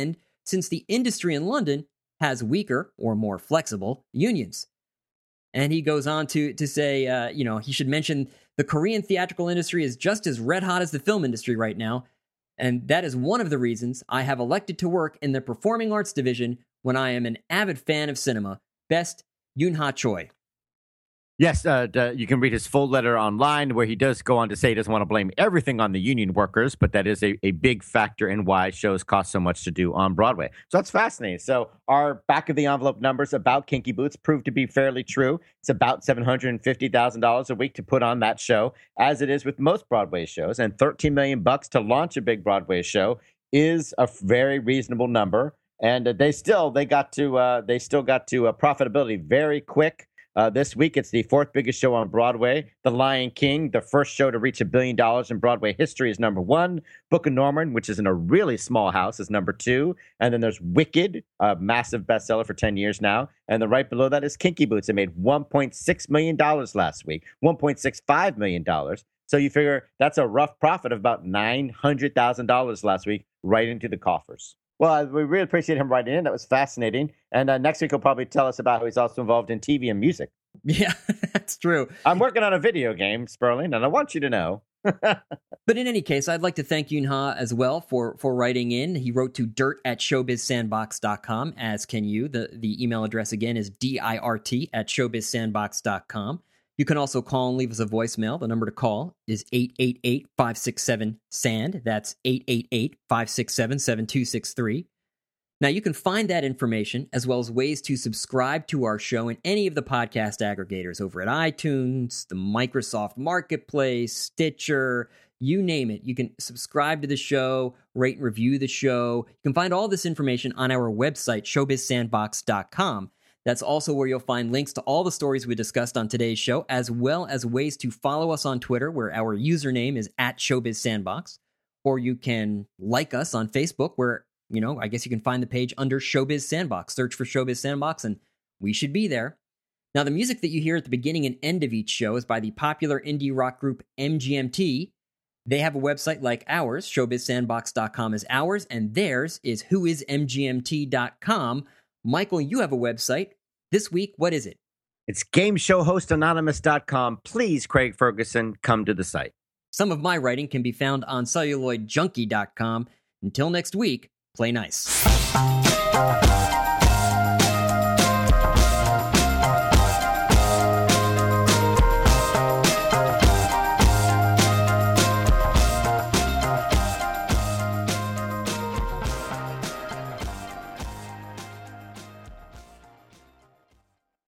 since the industry in London has weaker or more flexible unions. And he goes on to say, he should mention the Korean theatrical industry is just as red hot as the film industry right now. And that is one of the reasons I have elected to work in the performing arts division when I am an avid fan of cinema. Best, Yoon-ha Choi. Yes, you can read his full letter online where he does go on to say he doesn't want to blame everything on the union workers, but that is a big factor in why shows cost so much to do on Broadway. So that's fascinating. So our back of the envelope numbers about Kinky Boots proved to be fairly true. It's about $750,000 a week to put on that show, as it is with most Broadway shows, and $13 million to launch a big Broadway show is a very reasonable number. And they still got to profitability very quick. This week, it's the fourth biggest show on Broadway. The Lion King, the first show to reach $1 billion in Broadway history, is number one. Book of Mormon, which is in a really small house, is number two. And then there's Wicked, a massive bestseller for 10 years now. And then right below that is Kinky Boots. It made $1.6 million last week, $1.65 million. So you figure that's a rough profit of about $900,000 last week right into the coffers. Well, we really appreciate him writing in. That was fascinating. And next week, he'll probably tell us about how he's also involved in TV and music. Yeah, that's true. I'm working on a video game, Sperling, and I want you to know. But in any case, I'd like to thank Yoon-ha as well for writing in. He wrote to dirt@showbizsandbox.com, as can you. The email address again is dirt@showbizsandbox.com. You can also call and leave us a voicemail. The number to call is 888-567-SAND. That's 888-567-7263. Now, you can find that information as well as ways to subscribe to our show in any of the podcast aggregators over at iTunes, the Microsoft Marketplace, Stitcher, you name it. You can subscribe to the show, rate and review the show. You can find all this information on our website, showbizsandbox.com. That's also where you'll find links to all the stories we discussed on today's show, as well as ways to follow us on Twitter, where our username is @ShowbizSandbox. Or you can like us on Facebook, where, I guess you can find the page under Showbiz Sandbox. Search for Showbiz Sandbox, and we should be there. Now, the music that you hear at the beginning and end of each show is by the popular indie rock group MGMT. They have a website like ours. ShowbizSandbox.com is ours, and theirs is whoismgmt.com. Michael, you have a website. This week, what is it? It's GameShowHostAnonymous.com. Please, Craig Ferguson, come to the site. Some of my writing can be found on CelluloidJunkie.com. Until next week, play nice.